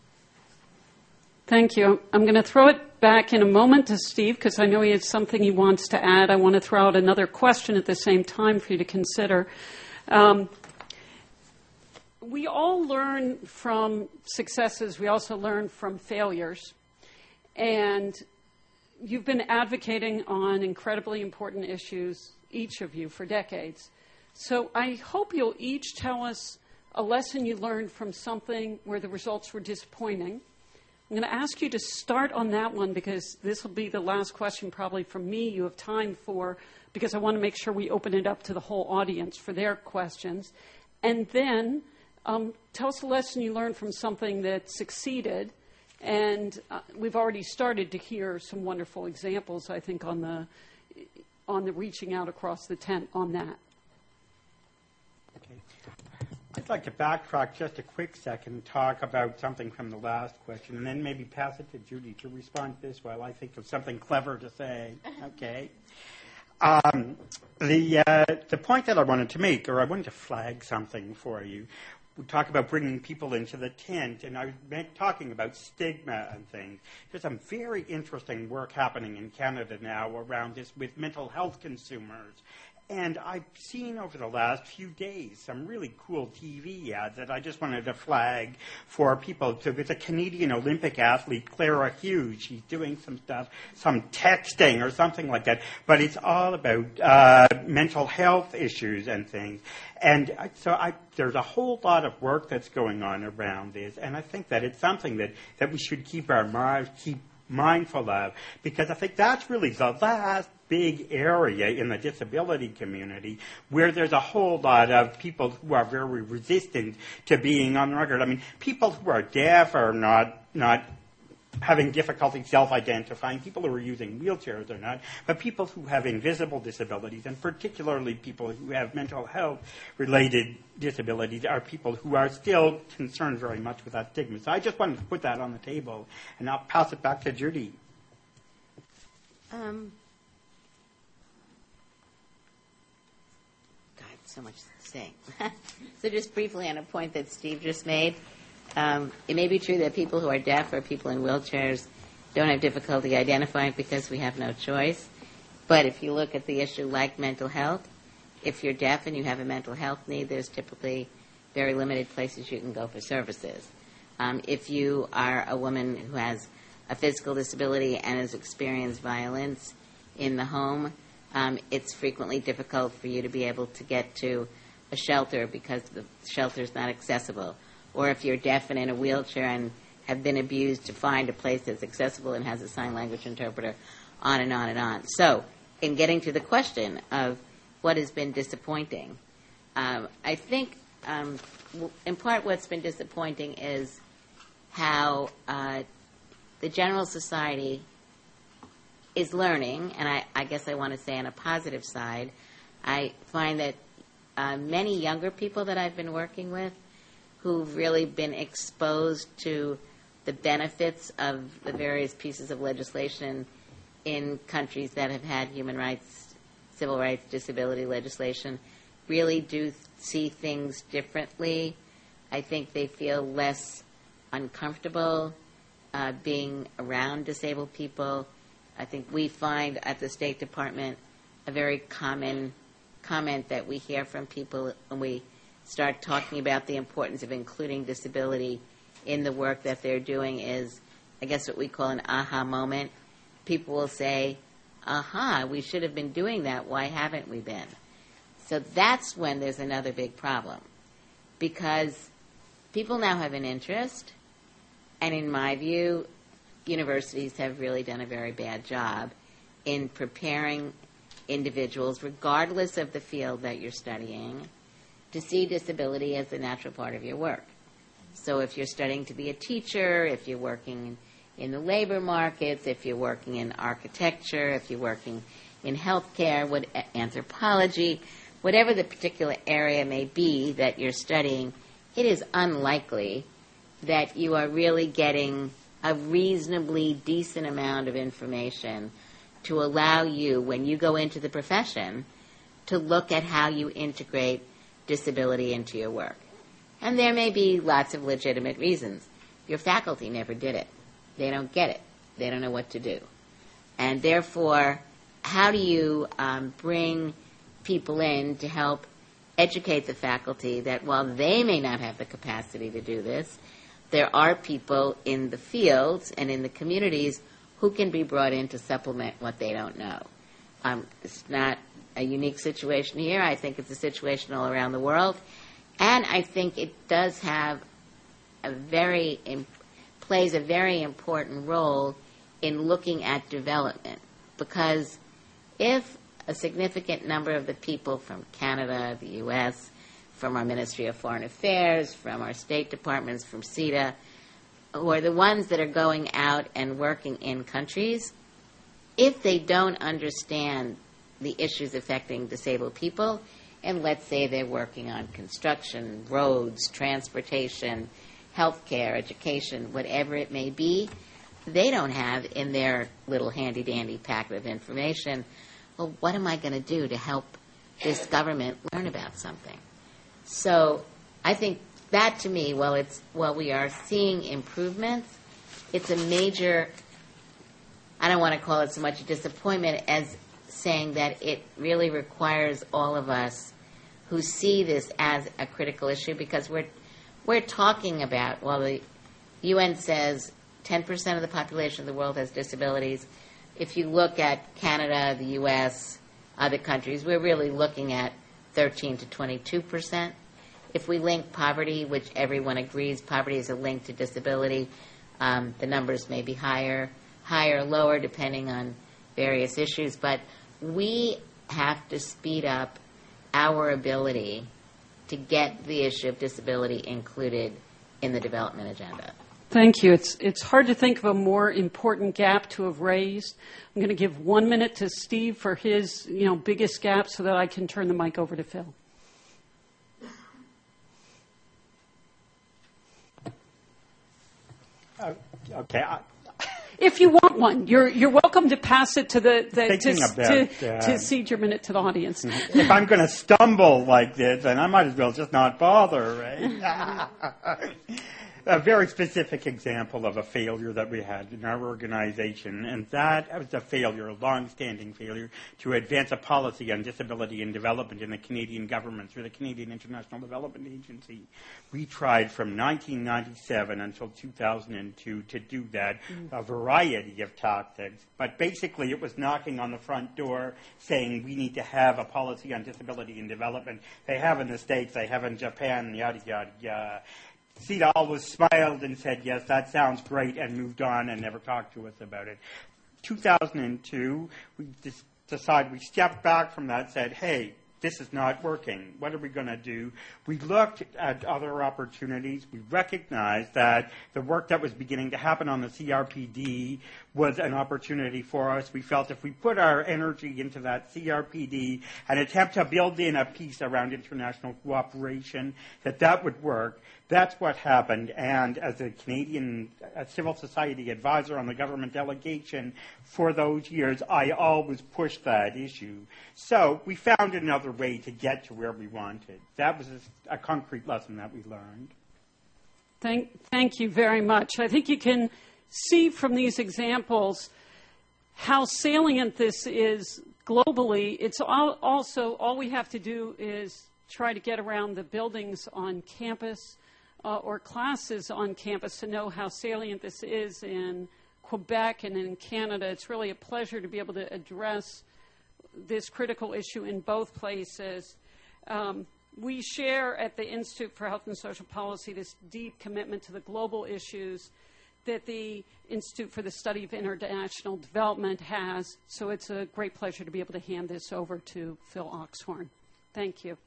Thank you. I'm going to throw it back in a moment to Steve because I know he has something he wants to add. I want to throw out another question at the same time for you to consider. we all learn from successes. We also learn from failures. And you've been advocating on incredibly important issues, each of you, for decades. So I hope you'll each tell us a lesson you learned from something where the results were disappointing. I'm going to ask you to start on that one because this will be the last question probably from me you have time for, because I want to make sure we open it up to the whole audience for their questions. And then tell us a lesson you learned from something that succeeded. And we've already started to hear some wonderful examples, I think, on the reaching out across the tent on that. Okay. I'd like to backtrack just a quick second and talk about something from the last question, and then maybe pass it to Judy to respond to this while I think of something clever to say. Okay. The point that I wanted to make, or I wanted to flag something for you, we talk about bringing people into the tent, and I was talking about stigma and things. There's some very interesting work happening in Canada now around this with mental health consumers. And I've seen over the last few days some really cool TV ads that I just wanted to flag for people. So there's a Canadian Olympic athlete, Clara Hughes. She's doing some stuff, some texting or something like that. But it's all about mental health issues and things. And there's a whole lot of work that's going on around this. And I think that it's something that we should keep mindful of, because I think that's really the last big area in the disability community where there's a whole lot of people who are very resistant to being on record. I mean, people who are deaf are not having difficulty self-identifying. People who are using wheelchairs are not. But people who have invisible disabilities, and particularly people who have mental health-related disabilities, are people who are still concerned very much with that stigma. So I just wanted to put that on the table, and I'll pass it back to Judy. So much to say. So just briefly on a point that Steve just made, it may be true that people who are deaf or people in wheelchairs don't have difficulty identifying because we have no choice. But if you look at the issue like mental health, if you're deaf and you have a mental health need, there's typically very limited places you can go for services. If you are a woman who has a physical disability and has experienced violence in the home, it's frequently difficult for you to be able to get to a shelter because the shelter is not accessible. Or if you're deaf and in a wheelchair and have been abused, to find a place that's accessible and has a sign language interpreter, on and on and on. So in getting to the question of what has been disappointing, I think in part what's been disappointing is how the general society is learning, and I guess I want to say on a positive side, I find that many younger people that I've been working with who've really been exposed to the benefits of the various pieces of legislation in countries that have had human rights, civil rights, disability legislation, really do see things differently. I think they feel less uncomfortable being around disabled people. I think we find at the State Department a very common comment that we hear from people when we start talking about the importance of including disability in the work that they're doing is, I guess, what we call an aha moment. People will say, aha, we should have been doing that. Why haven't we been? So that's when there's another big problem, because people now have an interest, and in my view, universities have really done a very bad job in preparing individuals, regardless of the field that you're studying, to see disability as a natural part of your work. So if you're studying to be a teacher, if you're working in the labor markets, if you're working in architecture, if you're working in healthcare, anthropology, whatever the particular area may be that you're studying, it is unlikely that you are really getting a reasonably decent amount of information to allow you, when you go into the profession, to look at how you integrate disability into your work. And there may be lots of legitimate reasons. Your faculty never did it. They don't get it. They don't know what to do. And therefore, how do you bring people in to help educate the faculty that while they may not have the capacity to do this, there are people in the fields and in the communities who can be brought in to supplement what they don't know. It's not a unique situation here. I think it's a situation all around the world. And I think it does have plays a very important role in looking at development. Because if a significant number of the people from Canada, the U.S., from our Ministry of Foreign Affairs, from our State Departments, from CETA, who are the ones that are going out and working in countries, if they don't understand the issues affecting disabled people, and let's say they're working on construction, roads, transportation, healthcare, education, whatever it may be, they don't have in their little handy-dandy packet of information, well, what am I going to do to help this government learn about something? So I think that, to me, while we are seeing improvements, it's a major, I don't want to call it so much a disappointment as saying that it really requires all of us who see this as a critical issue, because we're talking about, well, the UN says 10% of the population of the world has disabilities. If you look at Canada, the U.S., other countries, we're really looking at 13 to 22%. If we link poverty, which everyone agrees poverty is a link to disability, the numbers may be higher, lower, depending on various issues. But we have to speed up our ability to get the issue of disability included in the development agenda. Thank you. It's hard to think of a more important gap to have raised. I'm going to give 1 minute to Steve for his biggest gap so that I can turn the mic over to Phil. Okay. If you want one, you're welcome to pass it to cede your minute to the audience. If I'm going to stumble like this, then I might as well just not bother, right? A very specific example of a failure that we had in our organization, and that was a failure, a long-standing failure, to advance a policy on disability and development in the Canadian government through the Canadian International Development Agency. We tried from 1997 until 2002 to do that, a variety of tactics, but basically it was knocking on the front door saying we need to have a policy on disability and development. They have in the States, they have in Japan, yada, yada, yada. CETA always smiled and said, yes, that sounds great, and moved on and never talked to us about it. 2002, we decided, we stepped back from that, said, hey, this is not working. What are we going to do? We looked at other opportunities. We recognized that the work that was beginning to happen on the CRPD was an opportunity for us. We felt if we put our energy into that CRPD and attempt to build in a piece around international cooperation, that would work. That's what happened. And as a Canadian civil society advisor on the government delegation for those years, I always pushed that issue. So we found another way to get to where we wanted. That was a concrete lesson that we learned. Thank you very much. I think you can see from these examples how salient this is globally. It's also all we have to do is try to get around the buildings on campus or classes on campus to know how salient this is in Quebec and in Canada. It's really a pleasure to be able to address this critical issue in both places. We share at the Institute for Health and Social Policy this deep commitment to the global issues that the Institute for the Study of International Development has. So it's a great pleasure to be able to hand this over to Phil Oxhorn. Thank you.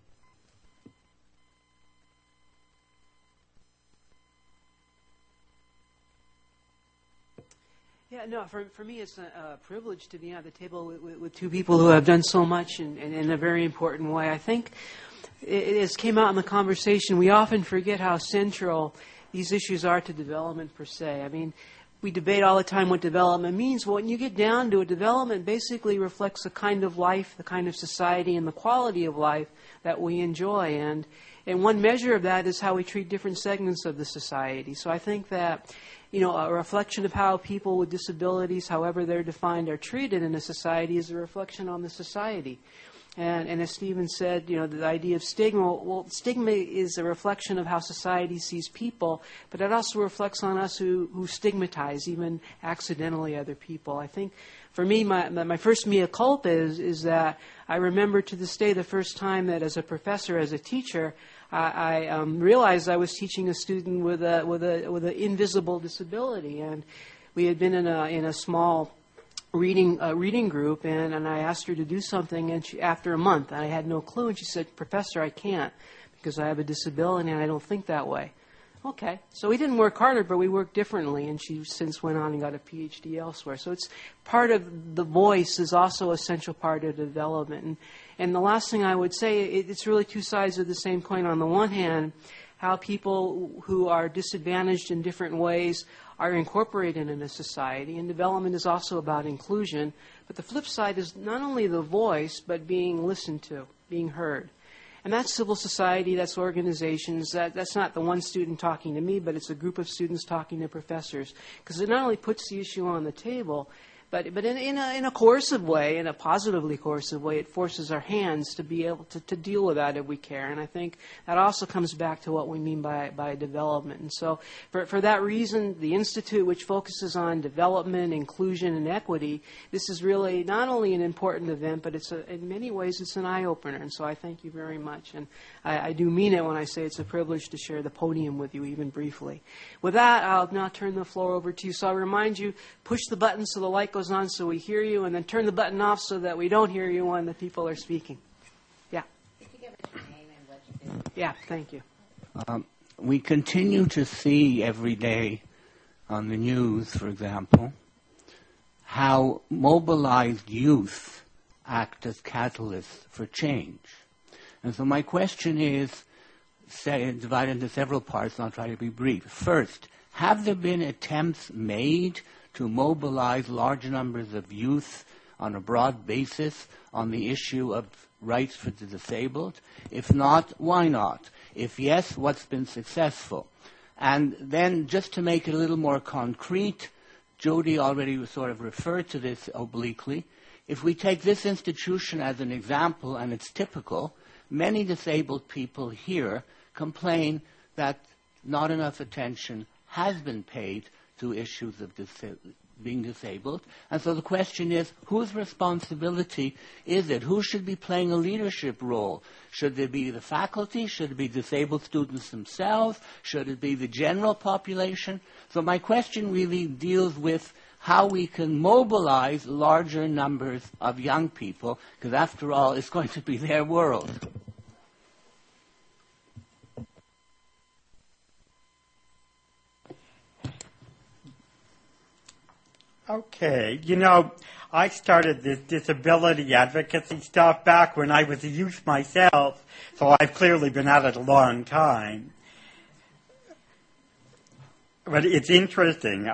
Yeah, no, for me it's a privilege to be at the table with two people who have done so much in a very important way. I think it came out in the conversation, we often forget how central these issues are to development per se. I mean, we debate all the time what development means. Well, when you get down to it, development basically reflects the kind of life, the kind of society, and the quality of life that we enjoy. And And one measure of that is how we treat different segments of the society. So I think that, a reflection of how people with disabilities, however they're defined, are treated in a society is a reflection on the society. And as Stephen said, the idea of stigma, well, stigma is a reflection of how society sees people, but it also reflects on us who stigmatize, even accidentally, other people. I think, for me, my first mea culpa is that I remember to this day the first time that as a professor, as a teacher, I realized I was teaching a student with an invisible disability. And we had been in a small reading group, and I asked her to do something, and after a month, I had no clue, and she said, "Professor, I can't because I have a disability and I don't think that way." Okay, so we didn't work harder, but we worked differently, and she since went on and got a PhD elsewhere. So it's part of the voice is also a central part of development. And the last thing I would say, it's really two sides of the same coin. On the one hand, how people who are disadvantaged in different ways are incorporated in a society, and development is also about inclusion. But the flip side is not only the voice, but being listened to, being heard. And that's civil society, that's organizations, that's not the one student talking to me, but it's a group of students talking to professors. Because it not only puts the issue on the table, but in a coercive way, in a positively coercive way, it forces our hands to be able to deal with that if we care. And I think that also comes back to what we mean by development. And so for that reason, the Institute, which focuses on development, inclusion, and equity, this is really not only an important event, but in many ways it's an eye-opener. And so I thank you very much. And I do mean it when I say it's a privilege to share the podium with you, even briefly. With that, I'll now turn the floor over to you. So I'll remind you, push the button so the light goes on so we hear you, and then turn the button off so that we don't hear you when the people are speaking. Yeah. Could you give us your name and what you do? Yeah, thank you. We continue to see every day on the news, for example, how mobilized youth act as catalysts for change. And so my question is divided into several parts, and I'll try to be brief. First, have there been attempts made to mobilize large numbers of youth on a broad basis on the issue of rights for the disabled? If not, why not? If yes, what's been successful? And then just to make it a little more concrete, Jody already sort of referred to this obliquely. If we take this institution as an example, and it's typical, many disabled people here complain that not enough attention has been paid to issues of being disabled. And so the question is, whose responsibility is it? Who should be playing a leadership role? Should it be the faculty? Should it be disabled students themselves? Should it be the general population? So my question really deals with how we can mobilize larger numbers of young people, because after all, it's going to be their world. Okay, I started this disability advocacy stuff back when I was a youth myself, so I've clearly been at it a long time. But it's interesting.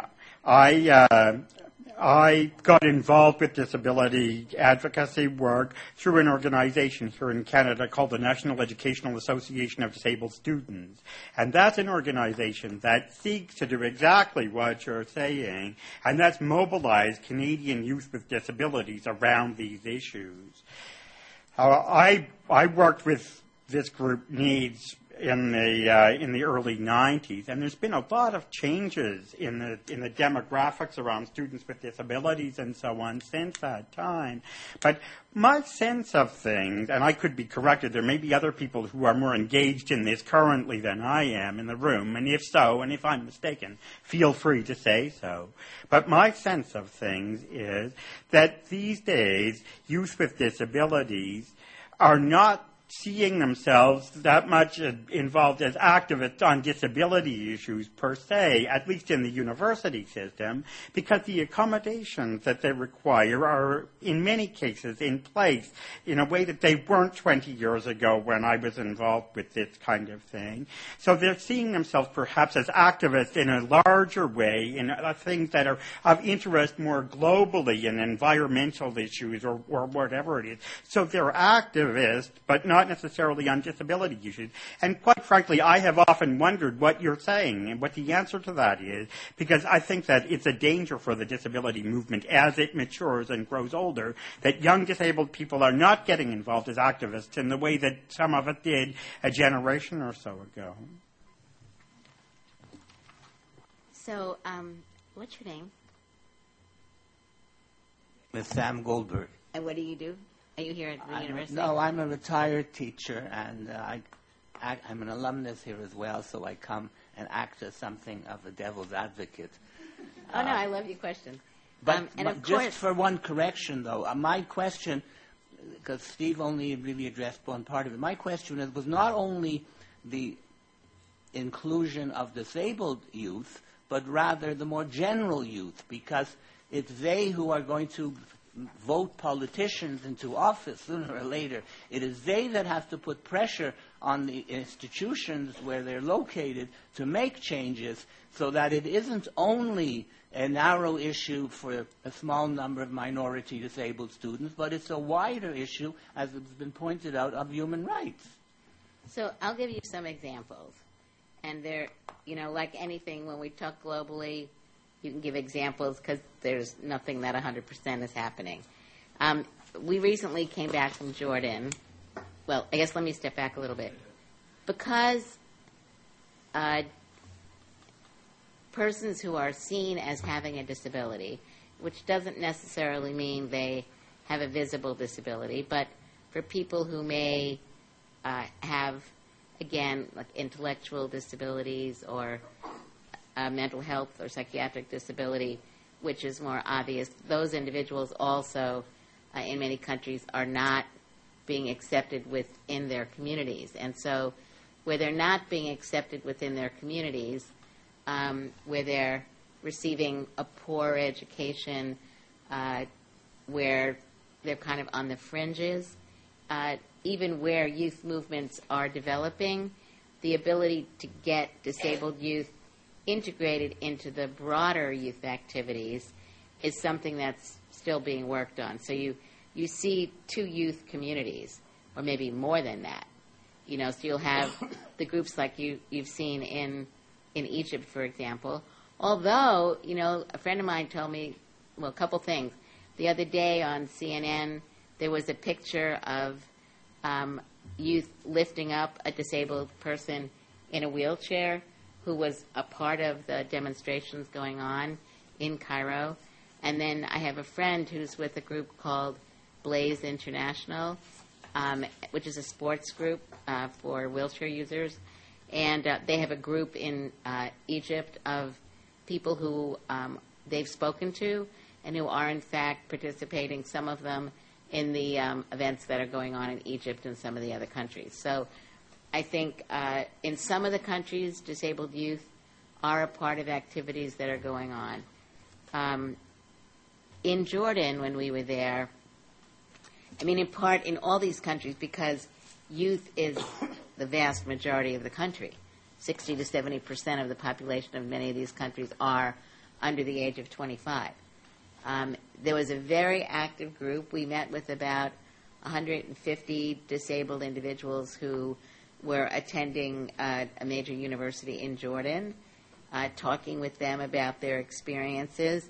I got involved with disability advocacy work through an organization here in Canada called the National Educational Association of Disabled Students. And that's an organization that seeks to do exactly what you're saying, and that's mobilize Canadian youth with disabilities around these issues. I worked with this group NEEDS in the early 90s, and there's been a lot of changes in the demographics around students with disabilities and so on since that time. But my sense of things, and I could be corrected, there may be other people who are more engaged in this currently than I am in the room, and if so, and if I'm mistaken, feel free to say so. But my sense of things is that these days, youth with disabilities are not seeing themselves that much involved as activists on disability issues per se, at least in the university system, because the accommodations that they require are in many cases in place in a way that they weren't 20 years ago when I was involved with this kind of thing. So they're seeing themselves perhaps as activists in a larger way, in things that are of interest more globally in environmental issues or whatever it is. So they're activists, but not not necessarily on disability issues. And quite frankly, I have often wondered what you're saying and what the answer to that is, because I think that it's a danger for the disability movement as it matures and grows older, that young disabled people are not getting involved as activists in the way that some of us did a generation or so ago. So, what's your name? With Sam Goldberg. And what do you do? Are you here at the university? No, I'm a retired teacher, and I'm an alumnus here as well, so I come and act as something of a devil's advocate. Oh, no, I love your question. But and of just course, for one correction, though, my question, because Steve only really addressed one part of it, my question was not only the inclusion of disabled youth, but rather the more general youth, because it's they who are going to vote politicians into office sooner or later. It is they that have to put pressure on the institutions where they're located to make changes, so that it isn't only a narrow issue for a small number of minority disabled students, but it's a wider issue, as it's been pointed out, of human rights. So I'll give you some examples. And they're, like anything, when we talk globally, you can give examples because there's nothing that 100% is happening. We recently came back from Jordan. Well, I guess let me step back a little bit. Because persons who are seen as having a disability, which doesn't necessarily mean they have a visible disability, but for people who may have, again, like intellectual disabilities or mental health or psychiatric disability, which is more obvious, those individuals also, in many countries, are not being accepted within their communities. And so where they're not being accepted within their communities, where they're receiving a poor education, where they're kind of on the fringes, even where youth movements are developing, the ability to get disabled youth integrated into the broader youth activities is something that's still being worked on. So you see two youth communities, or maybe more than that. So you'll have the groups like you've seen in Egypt, for example. Although, a friend of mine told me, a couple things. The other day on CNN, there was a picture of youth lifting up a disabled person in a wheelchair who was a part of the demonstrations going on in Cairo. And then I have a friend who's with a group called Blaze International, which is a sports group for wheelchair users. And they have a group in Egypt of people who they've spoken to and who are, in fact, participating, some of them, in the events that are going on in Egypt and some of the other countries. So I think in some of the countries, disabled youth are a part of activities that are going on. In Jordan, when we were there, in part in all these countries, because youth is the vast majority of the country. 60 to 70% of the population of many of these countries are under the age of 25. There was a very active group. We met with about 150 disabled individuals who were attending a major university in Jordan, talking with them about their experiences.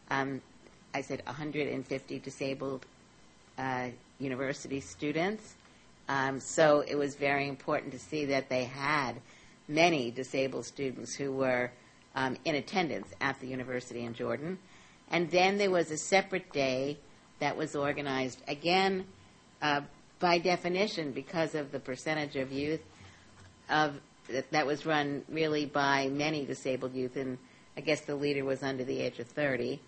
I said 150 disabled university students. So it was very important to see that they had many disabled students who were in attendance at the university in Jordan. And then there was a separate day that was organized, again, by definition, because of the percentage of youth that was run really by many disabled youth, and I guess the leader was under the age of 30.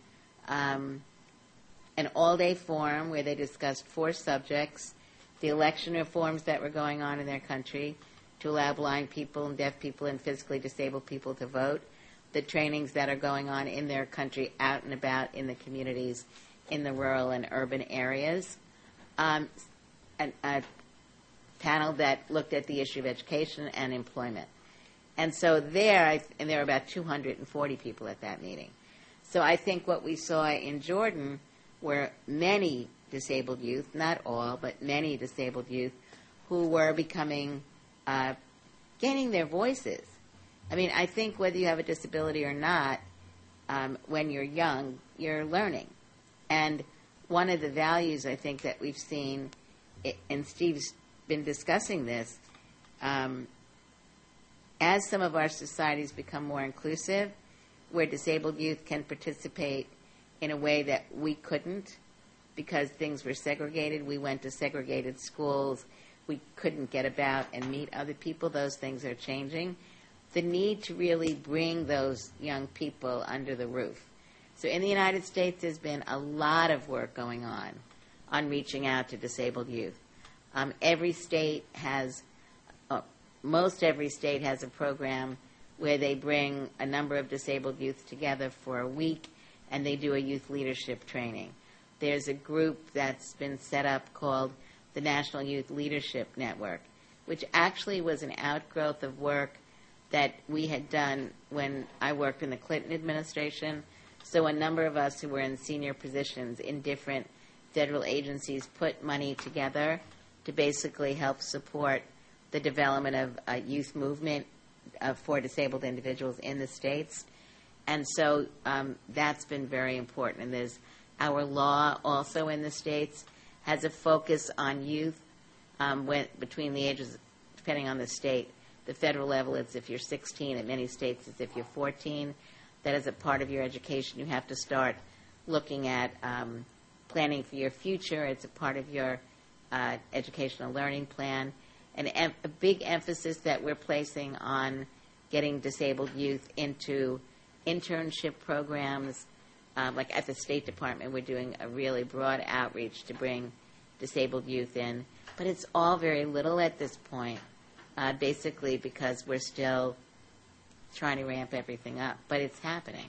An all-day forum where they discussed 4 subjects: the election reforms that were going on in their country to allow blind people and deaf people and physically disabled people to vote, the trainings that are going on in their country out and about in the communities in the rural and urban areas, a panel that looked at the issue of education and employment. And so there were about 240 people at that meeting. So I think what we saw in Jordan were many disabled youth, not all, but many disabled youth, who were becoming, gaining their voices. I mean, I think whether you have a disability or not, when you're young, you're learning. And one of the values I think that we've seen, and Steve's been discussing this, as some of our societies become more inclusive, where disabled youth can participate in a way that we couldn't because things were segregated. We went to segregated schools. We couldn't get about and meet other people. Those things are changing. The need to really bring those young people under the roof. So in the United States, there's been a lot of work going on reaching out to disabled youth. Every state has, most every state has a program where they bring a number of disabled youth together for a week and they do a youth leadership training. There's a group that's been set up called the National Youth Leadership Network, which actually was an outgrowth of work that we had done when I worked in the Clinton administration. So a number of us who were in senior positions in different federal agencies put money together to basically help support the development of a youth movement for disabled individuals in the states. And so that's been very important. And there's our law also in the states has a focus on youth between the ages, depending on the state. The federal level is if you're 16. In many states, it's if you're 14. That is a part of your education. You have to start looking at planning for your future. It's a part of your educational learning plan. And a big emphasis that we're placing on getting disabled youth into internship programs. Like at the State Department, we're doing a really broad outreach to bring disabled youth in. But it's all very little at this point, basically because we're still trying to ramp everything up. But it's happening.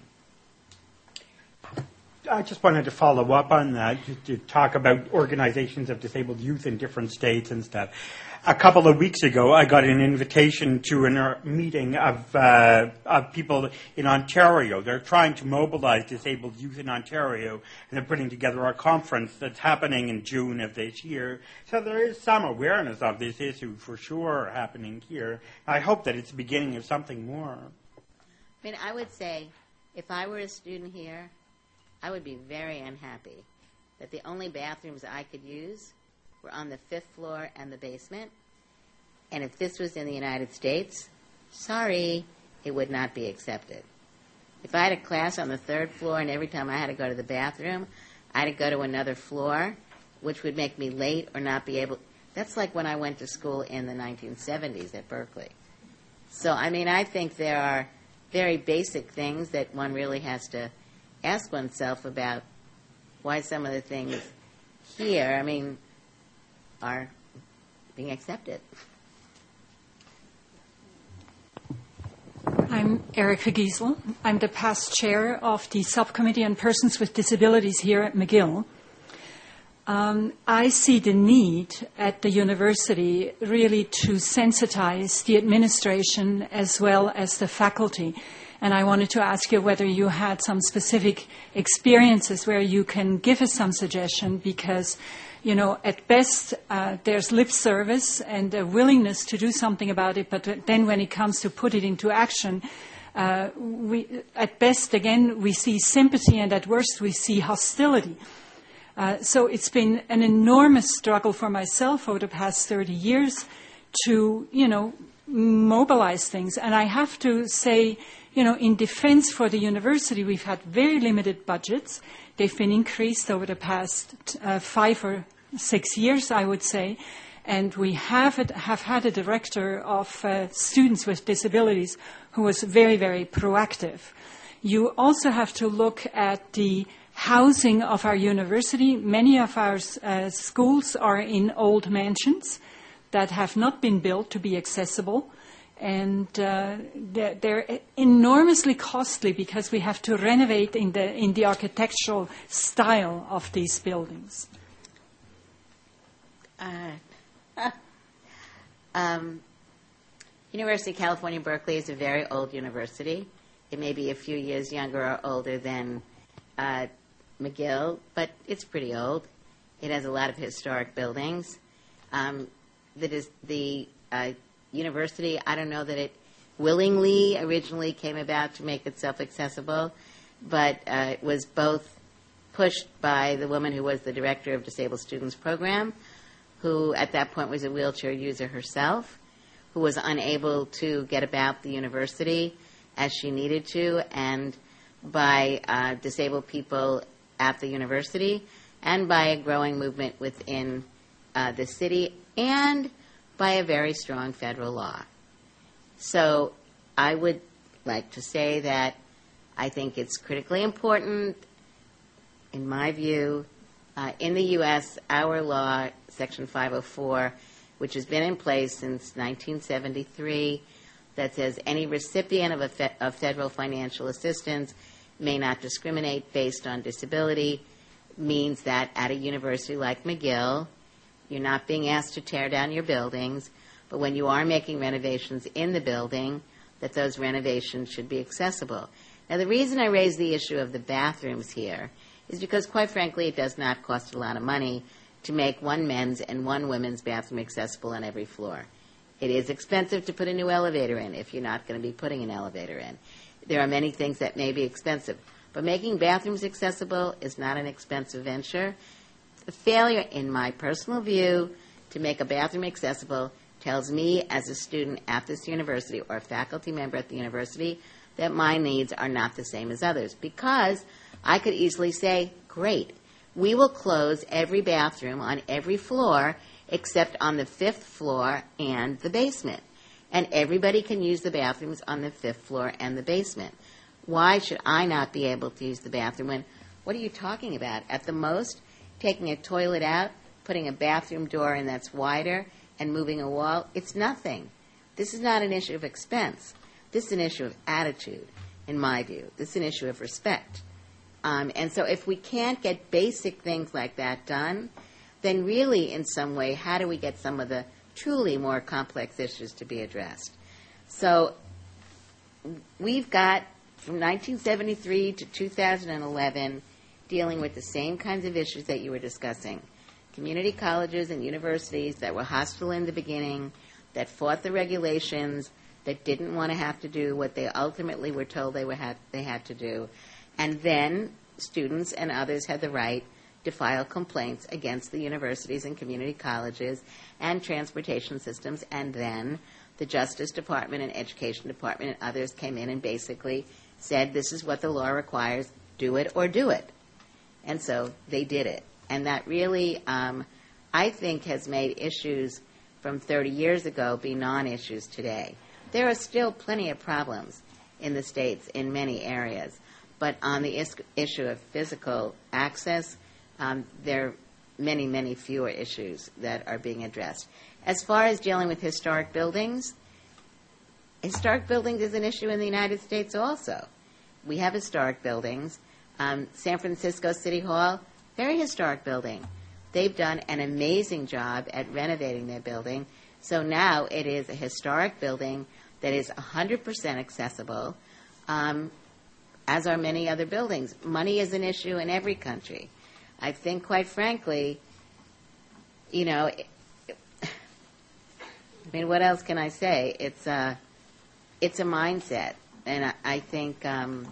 I just wanted to follow up on that, to talk about organizations of disabled youth in different states and stuff. A couple of weeks ago, I got an invitation to a meeting of people in Ontario. They're trying to mobilize disabled youth in Ontario, and they're putting together a conference that's happening in June of this year. So there is some awareness of this issue for sure happening here. I hope that it's the beginning of something more. I mean, I would say if I were a student here, I would be very unhappy that the only bathrooms I could use were on the 5th floor and the basement. And if this was in the United States, sorry, it would not be accepted. If I had a class on the 3rd floor and every time I had to go to the bathroom, I had to go to another floor, which would make me late or not be able. That's like when I went to school in the 1970s at Berkeley. So, I mean, I think there are very basic things that one really has to ask oneself about why some of the things here, I mean, are being accepted. I'm Erica Giesel. I'm the past chair of the Subcommittee on Persons with Disabilities here at McGill. I see the need at the university really to sensitize the administration as well as the faculty. And I wanted to ask you whether you had some specific experiences where you can give us some suggestion because, you know, at best there's lip service and a willingness to do something about it, but then when it comes to put it into action, at best, again, we see sympathy and at worst we see hostility. So it's been an enormous struggle for myself over the past 30 years to, you know, mobilize things. And I have to say, you know, in defense for the university, we've had very limited budgets. They've been increased over the past 5 or 6 years, I would say. And we have had a director of students with disabilities who was very, very proactive. You also have to look at the housing of our university. Many of our schools are in old mansions that have not been built to be accessible. And they're enormously costly because we have to renovate in the architectural style of these buildings. University of California, Berkeley is a very old university. It may be a few years younger or older than McGill, but it's pretty old. It has a lot of historic buildings. the university, I don't know that it willingly originally came about to make itself accessible, but it was both pushed by the woman who was the director of Disabled Students Program, who at that point was a wheelchair user herself, who was unable to get about the university as she needed to, and by disabled people at the university, and by a growing movement within the city, and by a very strong federal law. So I would like to say that I think it's critically important, in my view, in the U.S., our law, Section 504, which has been in place since 1973, that says any recipient of federal financial assistance may not discriminate based on disability, means that at a university like McGill, you're not being asked to tear down your buildings, but when you are making renovations in the building, that those renovations should be accessible. Now, the reason I raise the issue of the bathrooms here is because, quite frankly, it does not cost a lot of money to make one men's and one women's bathroom accessible on every floor. It is expensive to put a new elevator in if you're not going to be putting an elevator in. There are many things that may be expensive, but making bathrooms accessible is not an expensive venture. The failure, in my personal view, to make a bathroom accessible tells me as a student at this university or a faculty member at the university that my needs are not the same as others, because I could easily say, great, we will close every bathroom on every floor except on the 5th floor and the basement. And everybody can use the bathrooms on the 5th floor and the basement. Why should I not be able to use the bathroom when, what are you talking about? At the most, taking a toilet out, putting a bathroom door in that's wider, and moving a wall, it's nothing. This is not an issue of expense. This is an issue of attitude, in my view. This is an issue of respect. And so if we can't get basic things like that done, then really, in some way, how do we get some of the truly more complex issues to be addressed? So we've got, from 1973 to 2011, dealing with the same kinds of issues that you were discussing. Community colleges and universities that were hostile in the beginning, that fought the regulations, that didn't want to have to do what they ultimately were told they had to do. And then students and others had the right to file complaints against the universities and community colleges and transportation systems, and then the Justice Department and Education Department and others came in and basically said, this is what the law requires, do it or do it. And so they did it. And that really, I think, has made issues from 30 years ago be non-issues today. There are still plenty of problems in the states in many areas, but on the issue of physical access, there are many, many fewer issues that are being addressed. As far as dealing with historic buildings is an issue in the United States also. We have historic buildings. San Francisco City Hall, very historic building. They've done an amazing job at renovating their building. So now it is a historic building that is 100% accessible, as are many other buildings. Money is an issue in every country. I think, quite frankly, I mean, what else can I say? It's a mindset, and I think,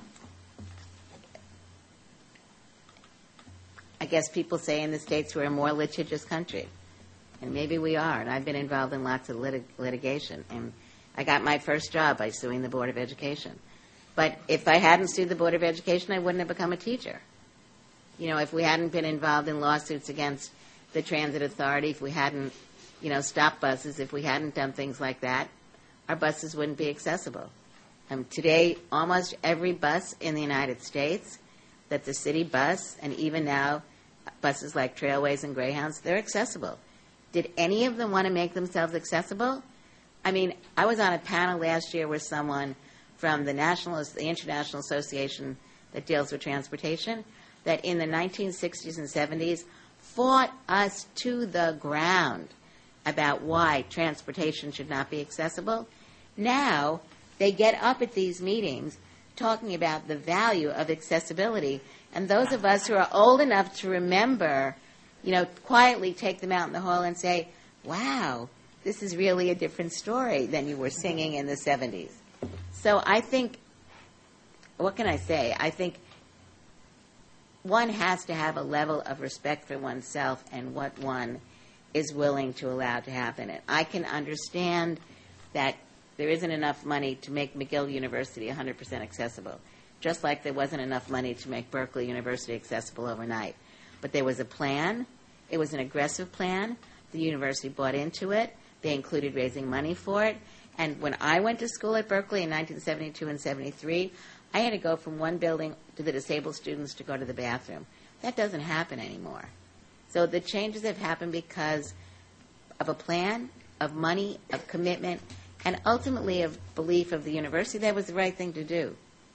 I guess people say in the States we're a more litigious country, and maybe we are, and I've been involved in lots of litigation, and I got my first job by suing the Board of Education. But if I hadn't sued the Board of Education, I wouldn't have become a teacher. If we hadn't been involved in lawsuits against the transit authority, if we hadn't, stopped buses, if we hadn't done things like that, our buses wouldn't be accessible. Today, almost every bus in the United States, that's a city bus, and even now, buses like Trailways and Greyhounds, they're accessible. Did any of them want to make themselves accessible? I mean, I was on a panel last year with someone from the International Association that deals with transportation, that in the 1960s and 70s fought us to the ground about why transportation should not be accessible. Now, they get up at these meetings talking about the value of accessibility, and those of us who are old enough to remember, quietly take them out in the hall and say, wow, this is really a different story than you were singing in the 70s. So I think, what can I say? I think one has to have a level of respect for oneself and what one is willing to allow to happen. And I can understand that there isn't enough money to make McGill University 100% accessible, just like there wasn't enough money to make Berkeley University accessible overnight. But there was a plan. It was an aggressive plan. The university bought into it. They included raising money for it. And when I went to school at Berkeley in 1972 and 73, I had to go from one building to the disabled students to go to the bathroom. That doesn't happen anymore. So the changes have happened because of a plan, of money, of commitment, and ultimately of belief of the university that was the right thing to do.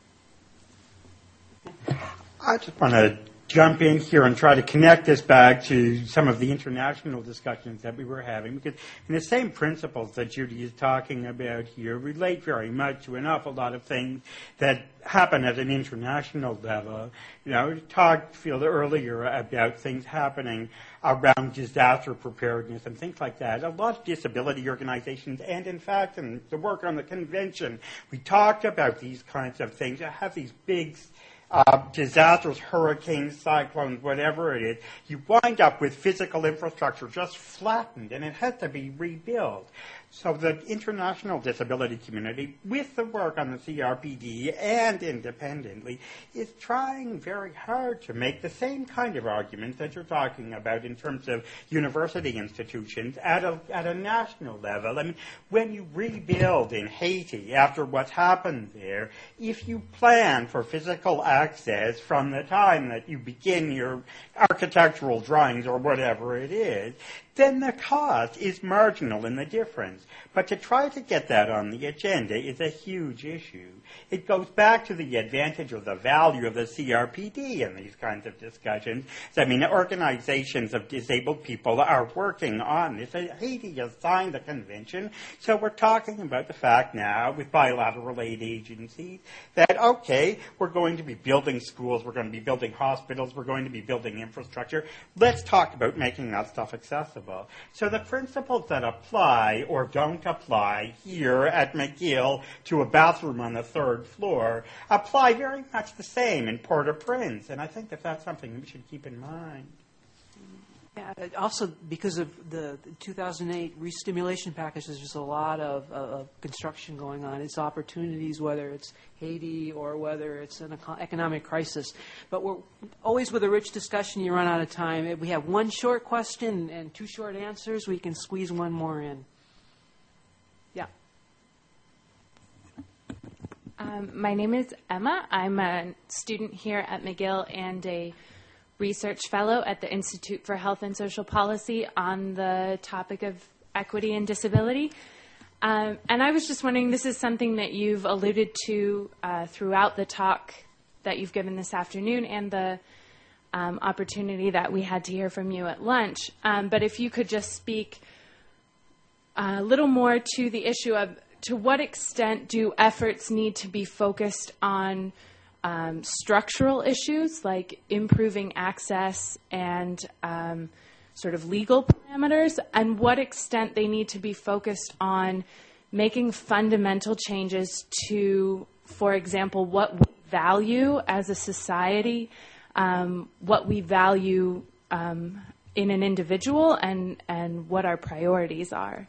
I just want to jump in here and try to connect this back to some of the international discussions that we were having, because the same principles that Judy is talking about here relate very much to an awful lot of things that happen at an international level. You know, we talked earlier about things happening around disaster preparedness and things like that. A lot of disability organizations, and in fact in the work on the convention, we talked about these kinds of things. You have these big disasters, hurricanes, cyclones, whatever it is, you wind up with physical infrastructure just flattened, and it has to be rebuilt. So the international disability community, with the work on the CRPD and independently, is trying very hard to make the same kind of arguments that you're talking about in terms of university institutions at a national level. I mean, when you rebuild in Haiti after what's happened there, if you plan for physical access from the time that you begin your architectural drawings or whatever it is, then the cost is marginal in the difference. But to try to get that on the agenda is a huge issue. It goes back to the advantage or the value of the CRPD in these kinds of discussions. I mean, organizations of disabled people are working on this. Haiti has signed the convention, so we're talking about the fact now with bilateral aid agencies that, okay, we're going to be building schools, we're going to be building hospitals, we're going to be building infrastructure. Let's talk about making that stuff accessible. So the principles that apply or don't apply here at McGill to a bathroom on the third floor apply very much the same in Port-au-Prince, and I think that that's something we should keep in mind. Yeah, also, because of the 2008 re-stimulation package, there's just a lot of construction going on. It's opportunities, whether it's Haiti or whether it's an economic crisis. But we're always with a rich discussion, you run out of time. If we have one short question and two short answers, we can squeeze one more in. Yeah. My name is Emma. I'm a student here at McGill and a research fellow at the Institute for Health and Social Policy on the topic of equity and disability. And I was just wondering, this is something that you've alluded to throughout the talk that you've given this afternoon and the opportunity that we had to hear from you at lunch. But if you could just speak a little more to the issue of to what extent do efforts need to be focused on structural issues like improving access and sort of legal parameters, and what extent they need to be focused on making fundamental changes to, for example, what we value as a society, what we value in an individual, and what our priorities are.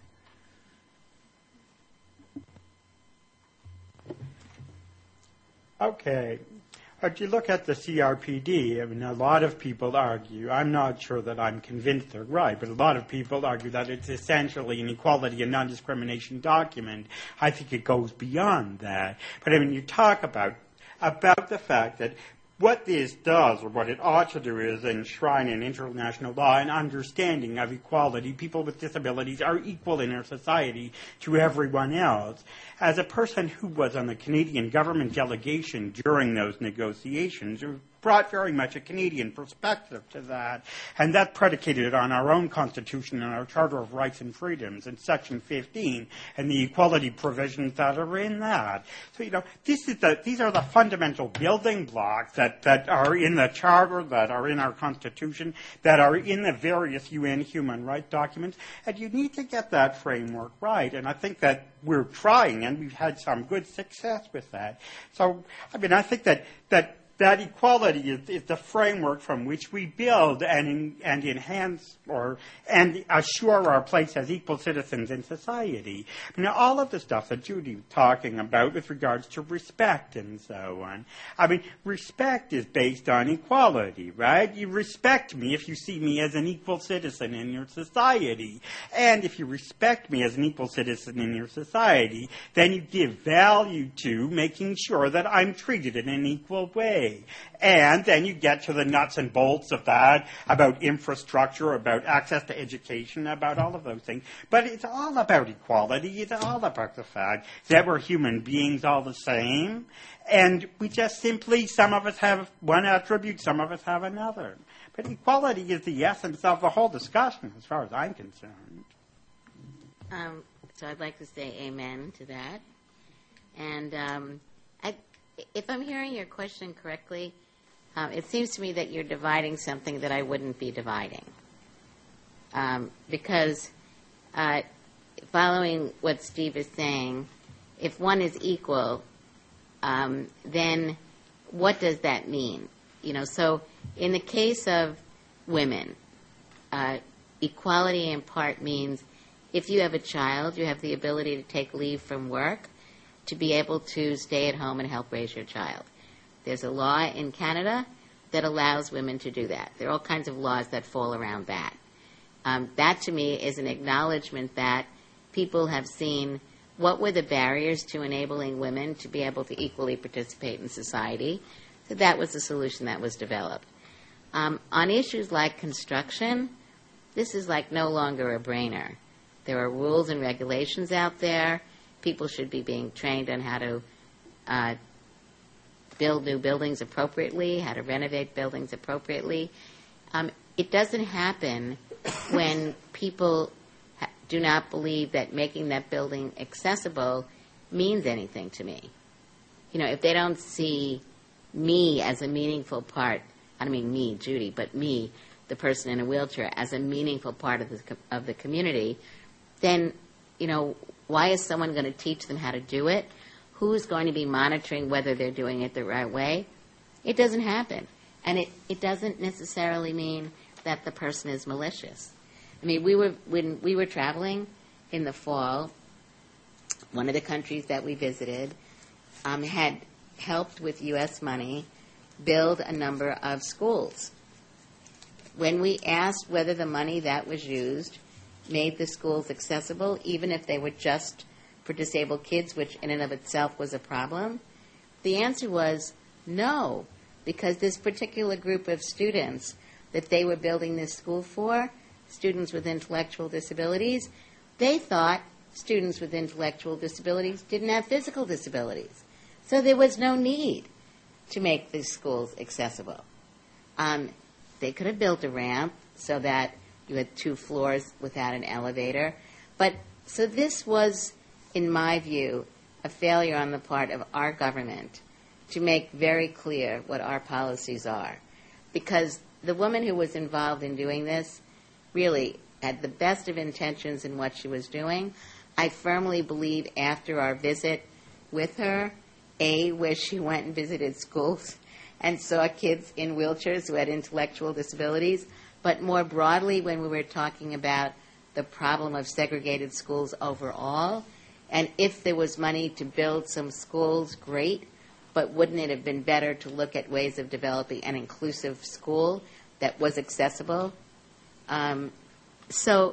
Okay. If you look at the CRPD, I mean, a lot of people argue, I'm not sure that I'm convinced they're right, but a lot of people argue that it's essentially an equality and non-discrimination document. I think it goes beyond that. But I mean, you talk about the fact that what this does, or what it ought to do, is enshrine in international law an understanding of equality. People with disabilities are equal in our society to everyone else. As a person who was on the Canadian government delegation during those negotiations, it was brought very much a Canadian perspective to that, and that predicated it on our own Constitution and our Charter of Rights and Freedoms in Section 15 and the equality provisions that are in that. So, these are the fundamental building blocks that are in the Charter, that are in our Constitution, that are in the various UN human rights documents, and you need to get that framework right. And I think that we're trying, and we've had some good success with that. So, I think that equality is the framework from which we build and enhance and assure our place as equal citizens in society. All of the stuff that Judy was talking about with regards to respect and so on. Respect is based on equality, right? You respect me if you see me as an equal citizen in your society. And if you respect me as an equal citizen in your society, then you give value to making sure that I'm treated in an equal way. And then you get to the nuts and bolts of that, about infrastructure, about access to education, about all of those things. But it's all about equality. It's all about the fact that we're human beings all the same. And we just simply, some of us have one attribute, some of us have another. But equality is the essence of the whole discussion, as far as I'm concerned. So I'd like to say amen to that. And if I'm hearing your question correctly, it seems to me that you're dividing something that I wouldn't be dividing. Because following what Steve is saying, if one is equal, then what does that mean? So in the case of women, equality in part means if you have a child, you have the ability to take leave from work to be able to stay at home and help raise your child. There's a law in Canada that allows women to do that. There are all kinds of laws that fall around that. That, to me, is an acknowledgement that people have seen what were the barriers to enabling women to be able to equally participate in society. So that was the solution that was developed. On issues like construction, this is like no longer a brainer. There are rules and regulations out there. People should be being trained on how to build new buildings appropriately, how to renovate buildings appropriately. It doesn't happen when people do not believe that making that building accessible means anything to me. If they don't see me as a meaningful part, I don't mean me, Judy, but me, the person in a wheelchair, as a meaningful part of the community, then, why is someone going to teach them how to do it? Who's going to be monitoring whether they're doing it the right way? It doesn't happen. And it doesn't necessarily mean that the person is malicious. When we were traveling in the fall, one of the countries that we visited had helped with U.S. money build a number of schools. When we asked whether the money that was used made the schools accessible, even if they were just for disabled kids, which in and of itself was a problem, the answer was no, because this particular group of students that they were building this school for, students with intellectual disabilities, they thought students with intellectual disabilities didn't have physical disabilities. So there was no need to make these schools accessible. They could have built a ramp so that you had 2 floors without an elevator. So this was, in my view, a failure on the part of our government to make very clear what our policies are. Because the woman who was involved in doing this really had the best of intentions in what she was doing. I firmly believe after our visit with her, where she went and visited schools and saw kids in wheelchairs who had intellectual disabilities, but more broadly when we were talking about the problem of segregated schools overall, and if there was money to build some schools, great, but wouldn't it have been better to look at ways of developing an inclusive school that was accessible? So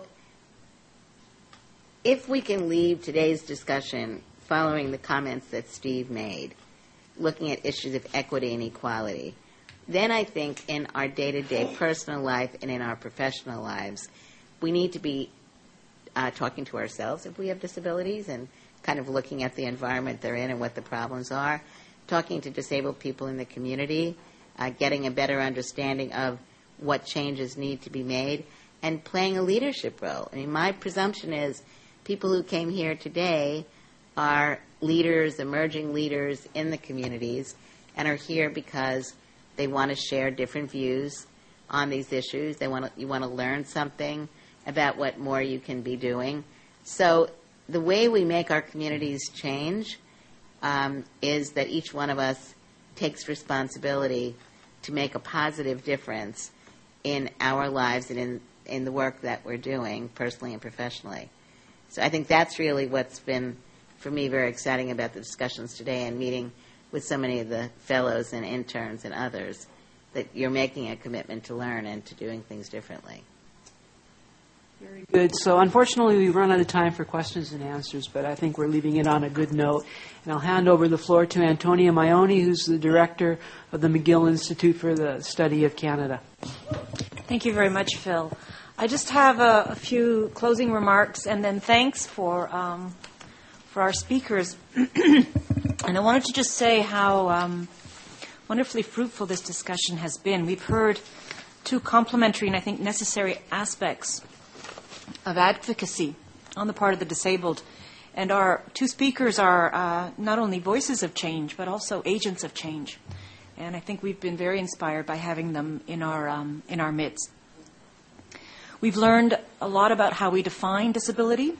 if we can leave today's discussion following the comments that Steve made, looking at issues of equity and equality, then I think in our day-to-day personal life and in our professional lives, we need to be talking to ourselves if we have disabilities and kind of looking at the environment they're in and what the problems are, talking to disabled people in the community, getting a better understanding of what changes need to be made, and playing a leadership role. I mean, my presumption is people who came here today are leaders, emerging leaders in the communities, and are here because they want to share different views on these issues. You want to learn something about what more you can be doing. So the way we make our communities change is that each one of us takes responsibility to make a positive difference in our lives and in the work that we're doing, personally and professionally. So I think that's really what's been, for me, very exciting about the discussions today and meeting with so many of the fellows and interns and others, that you're making a commitment to learn and to doing things differently. Very good. So unfortunately, we've run out of time for questions and answers, but I think we're leaving it on a good note. And I'll hand over the floor to Antonia Maioni, who's the director of the McGill Institute for the Study of Canada. Thank you very much, Phil. I just have a few closing remarks, and then thanks for our speakers. And I wanted to just say how wonderfully fruitful this discussion has been. We've heard two complementary and I think necessary aspects of advocacy on the part of the disabled. And our two speakers are not only voices of change, but also agents of change. And I think we've been very inspired by having them in our midst. We've learned a lot about how we define disability,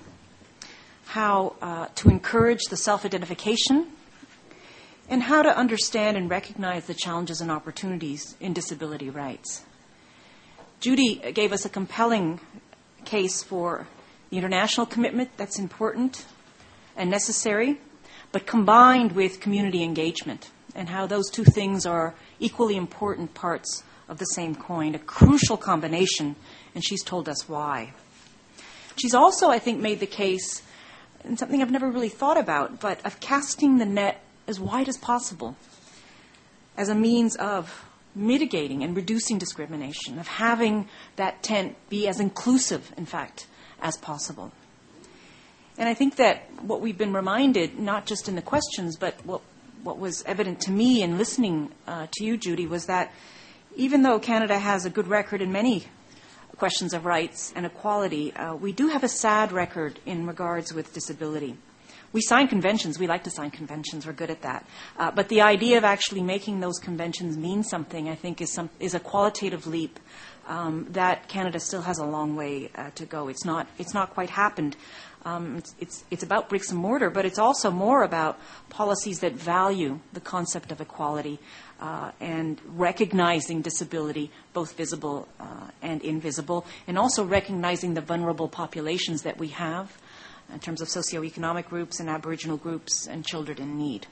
how to encourage the self-identification, and how to understand and recognize the challenges and opportunities in disability rights. Judy gave us a compelling case for the international commitment that's important and necessary, but combined with community engagement, and how those two things are equally important parts of the same coin, a crucial combination, and she's told us why. She's also, I think, made the case, and something I've never really thought about, but of casting the net as wide as possible as a means of mitigating and reducing discrimination, of having that tent be as inclusive, in fact, as possible. And I think that what we've been reminded, not just in the questions, but what was evident to me in listening to you, Judy, was that even though Canada has a good record in many questions of rights and equality, we do have a sad record in regards with disability. We sign conventions. We like to sign conventions. We're good at that. But the idea of actually making those conventions mean something, I think, is a qualitative leap that Canada still has a long way to go. It's not quite happened. It's about bricks and mortar, but it's also more about policies that value the concept of equality and recognizing disability, both visible and invisible, and also recognizing the vulnerable populations that we have in terms of socioeconomic groups and Aboriginal groups and children in need.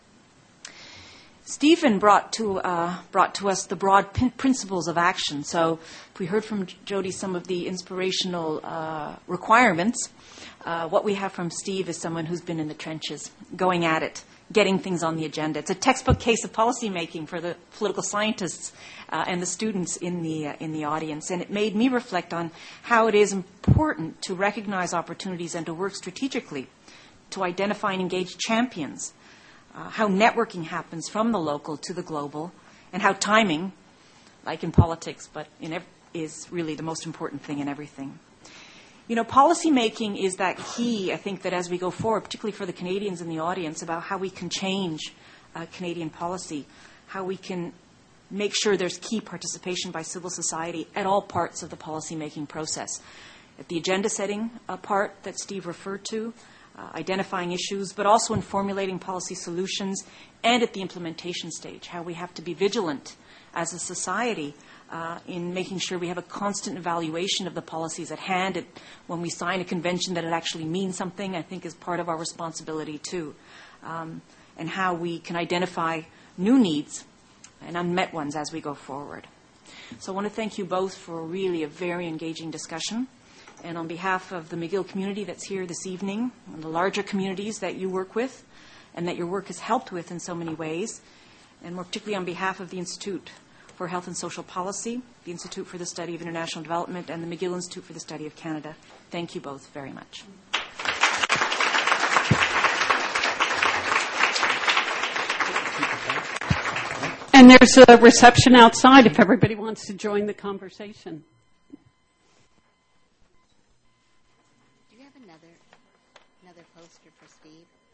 Stephen brought to us the broad principles of action. So if we heard from Jody some of the inspirational requirements, what we have from Steve is someone who's been in the trenches, going at it, getting things on the agenda. It's a textbook case of policymaking for the political scientists and the students in the audience. And it made me reflect on how it is important to recognize opportunities and to work strategically to identify and engage champions, how networking happens from the local to the global, and how timing, like in politics, but is really the most important thing in everything. You know, policy making is that key, I think, that as we go forward, particularly for the Canadians in the audience, about how we can change Canadian policy, how we can make sure there's key participation by civil society at all parts of the policy making process. At the agenda setting part that Steve referred to, identifying issues, but also in formulating policy solutions, and at the implementation stage, how we have to be vigilant as a society in making sure we have a constant evaluation of the policies at hand. When we sign a convention, that it actually means something, I think, is part of our responsibility too. And how we can identify new needs and unmet ones as we go forward. So I want to thank you both for really a very engaging discussion. And on behalf of the McGill community that's here this evening, and the larger communities that you work with, and that your work has helped with in so many ways, and more particularly on behalf of the Institute for Health and Social Policy, the Institute for the Study of International Development, and the McGill Institute for the Study of Canada, thank you both very much. And there's a reception outside if everybody wants to join the conversation. Do you have another poster for Steve?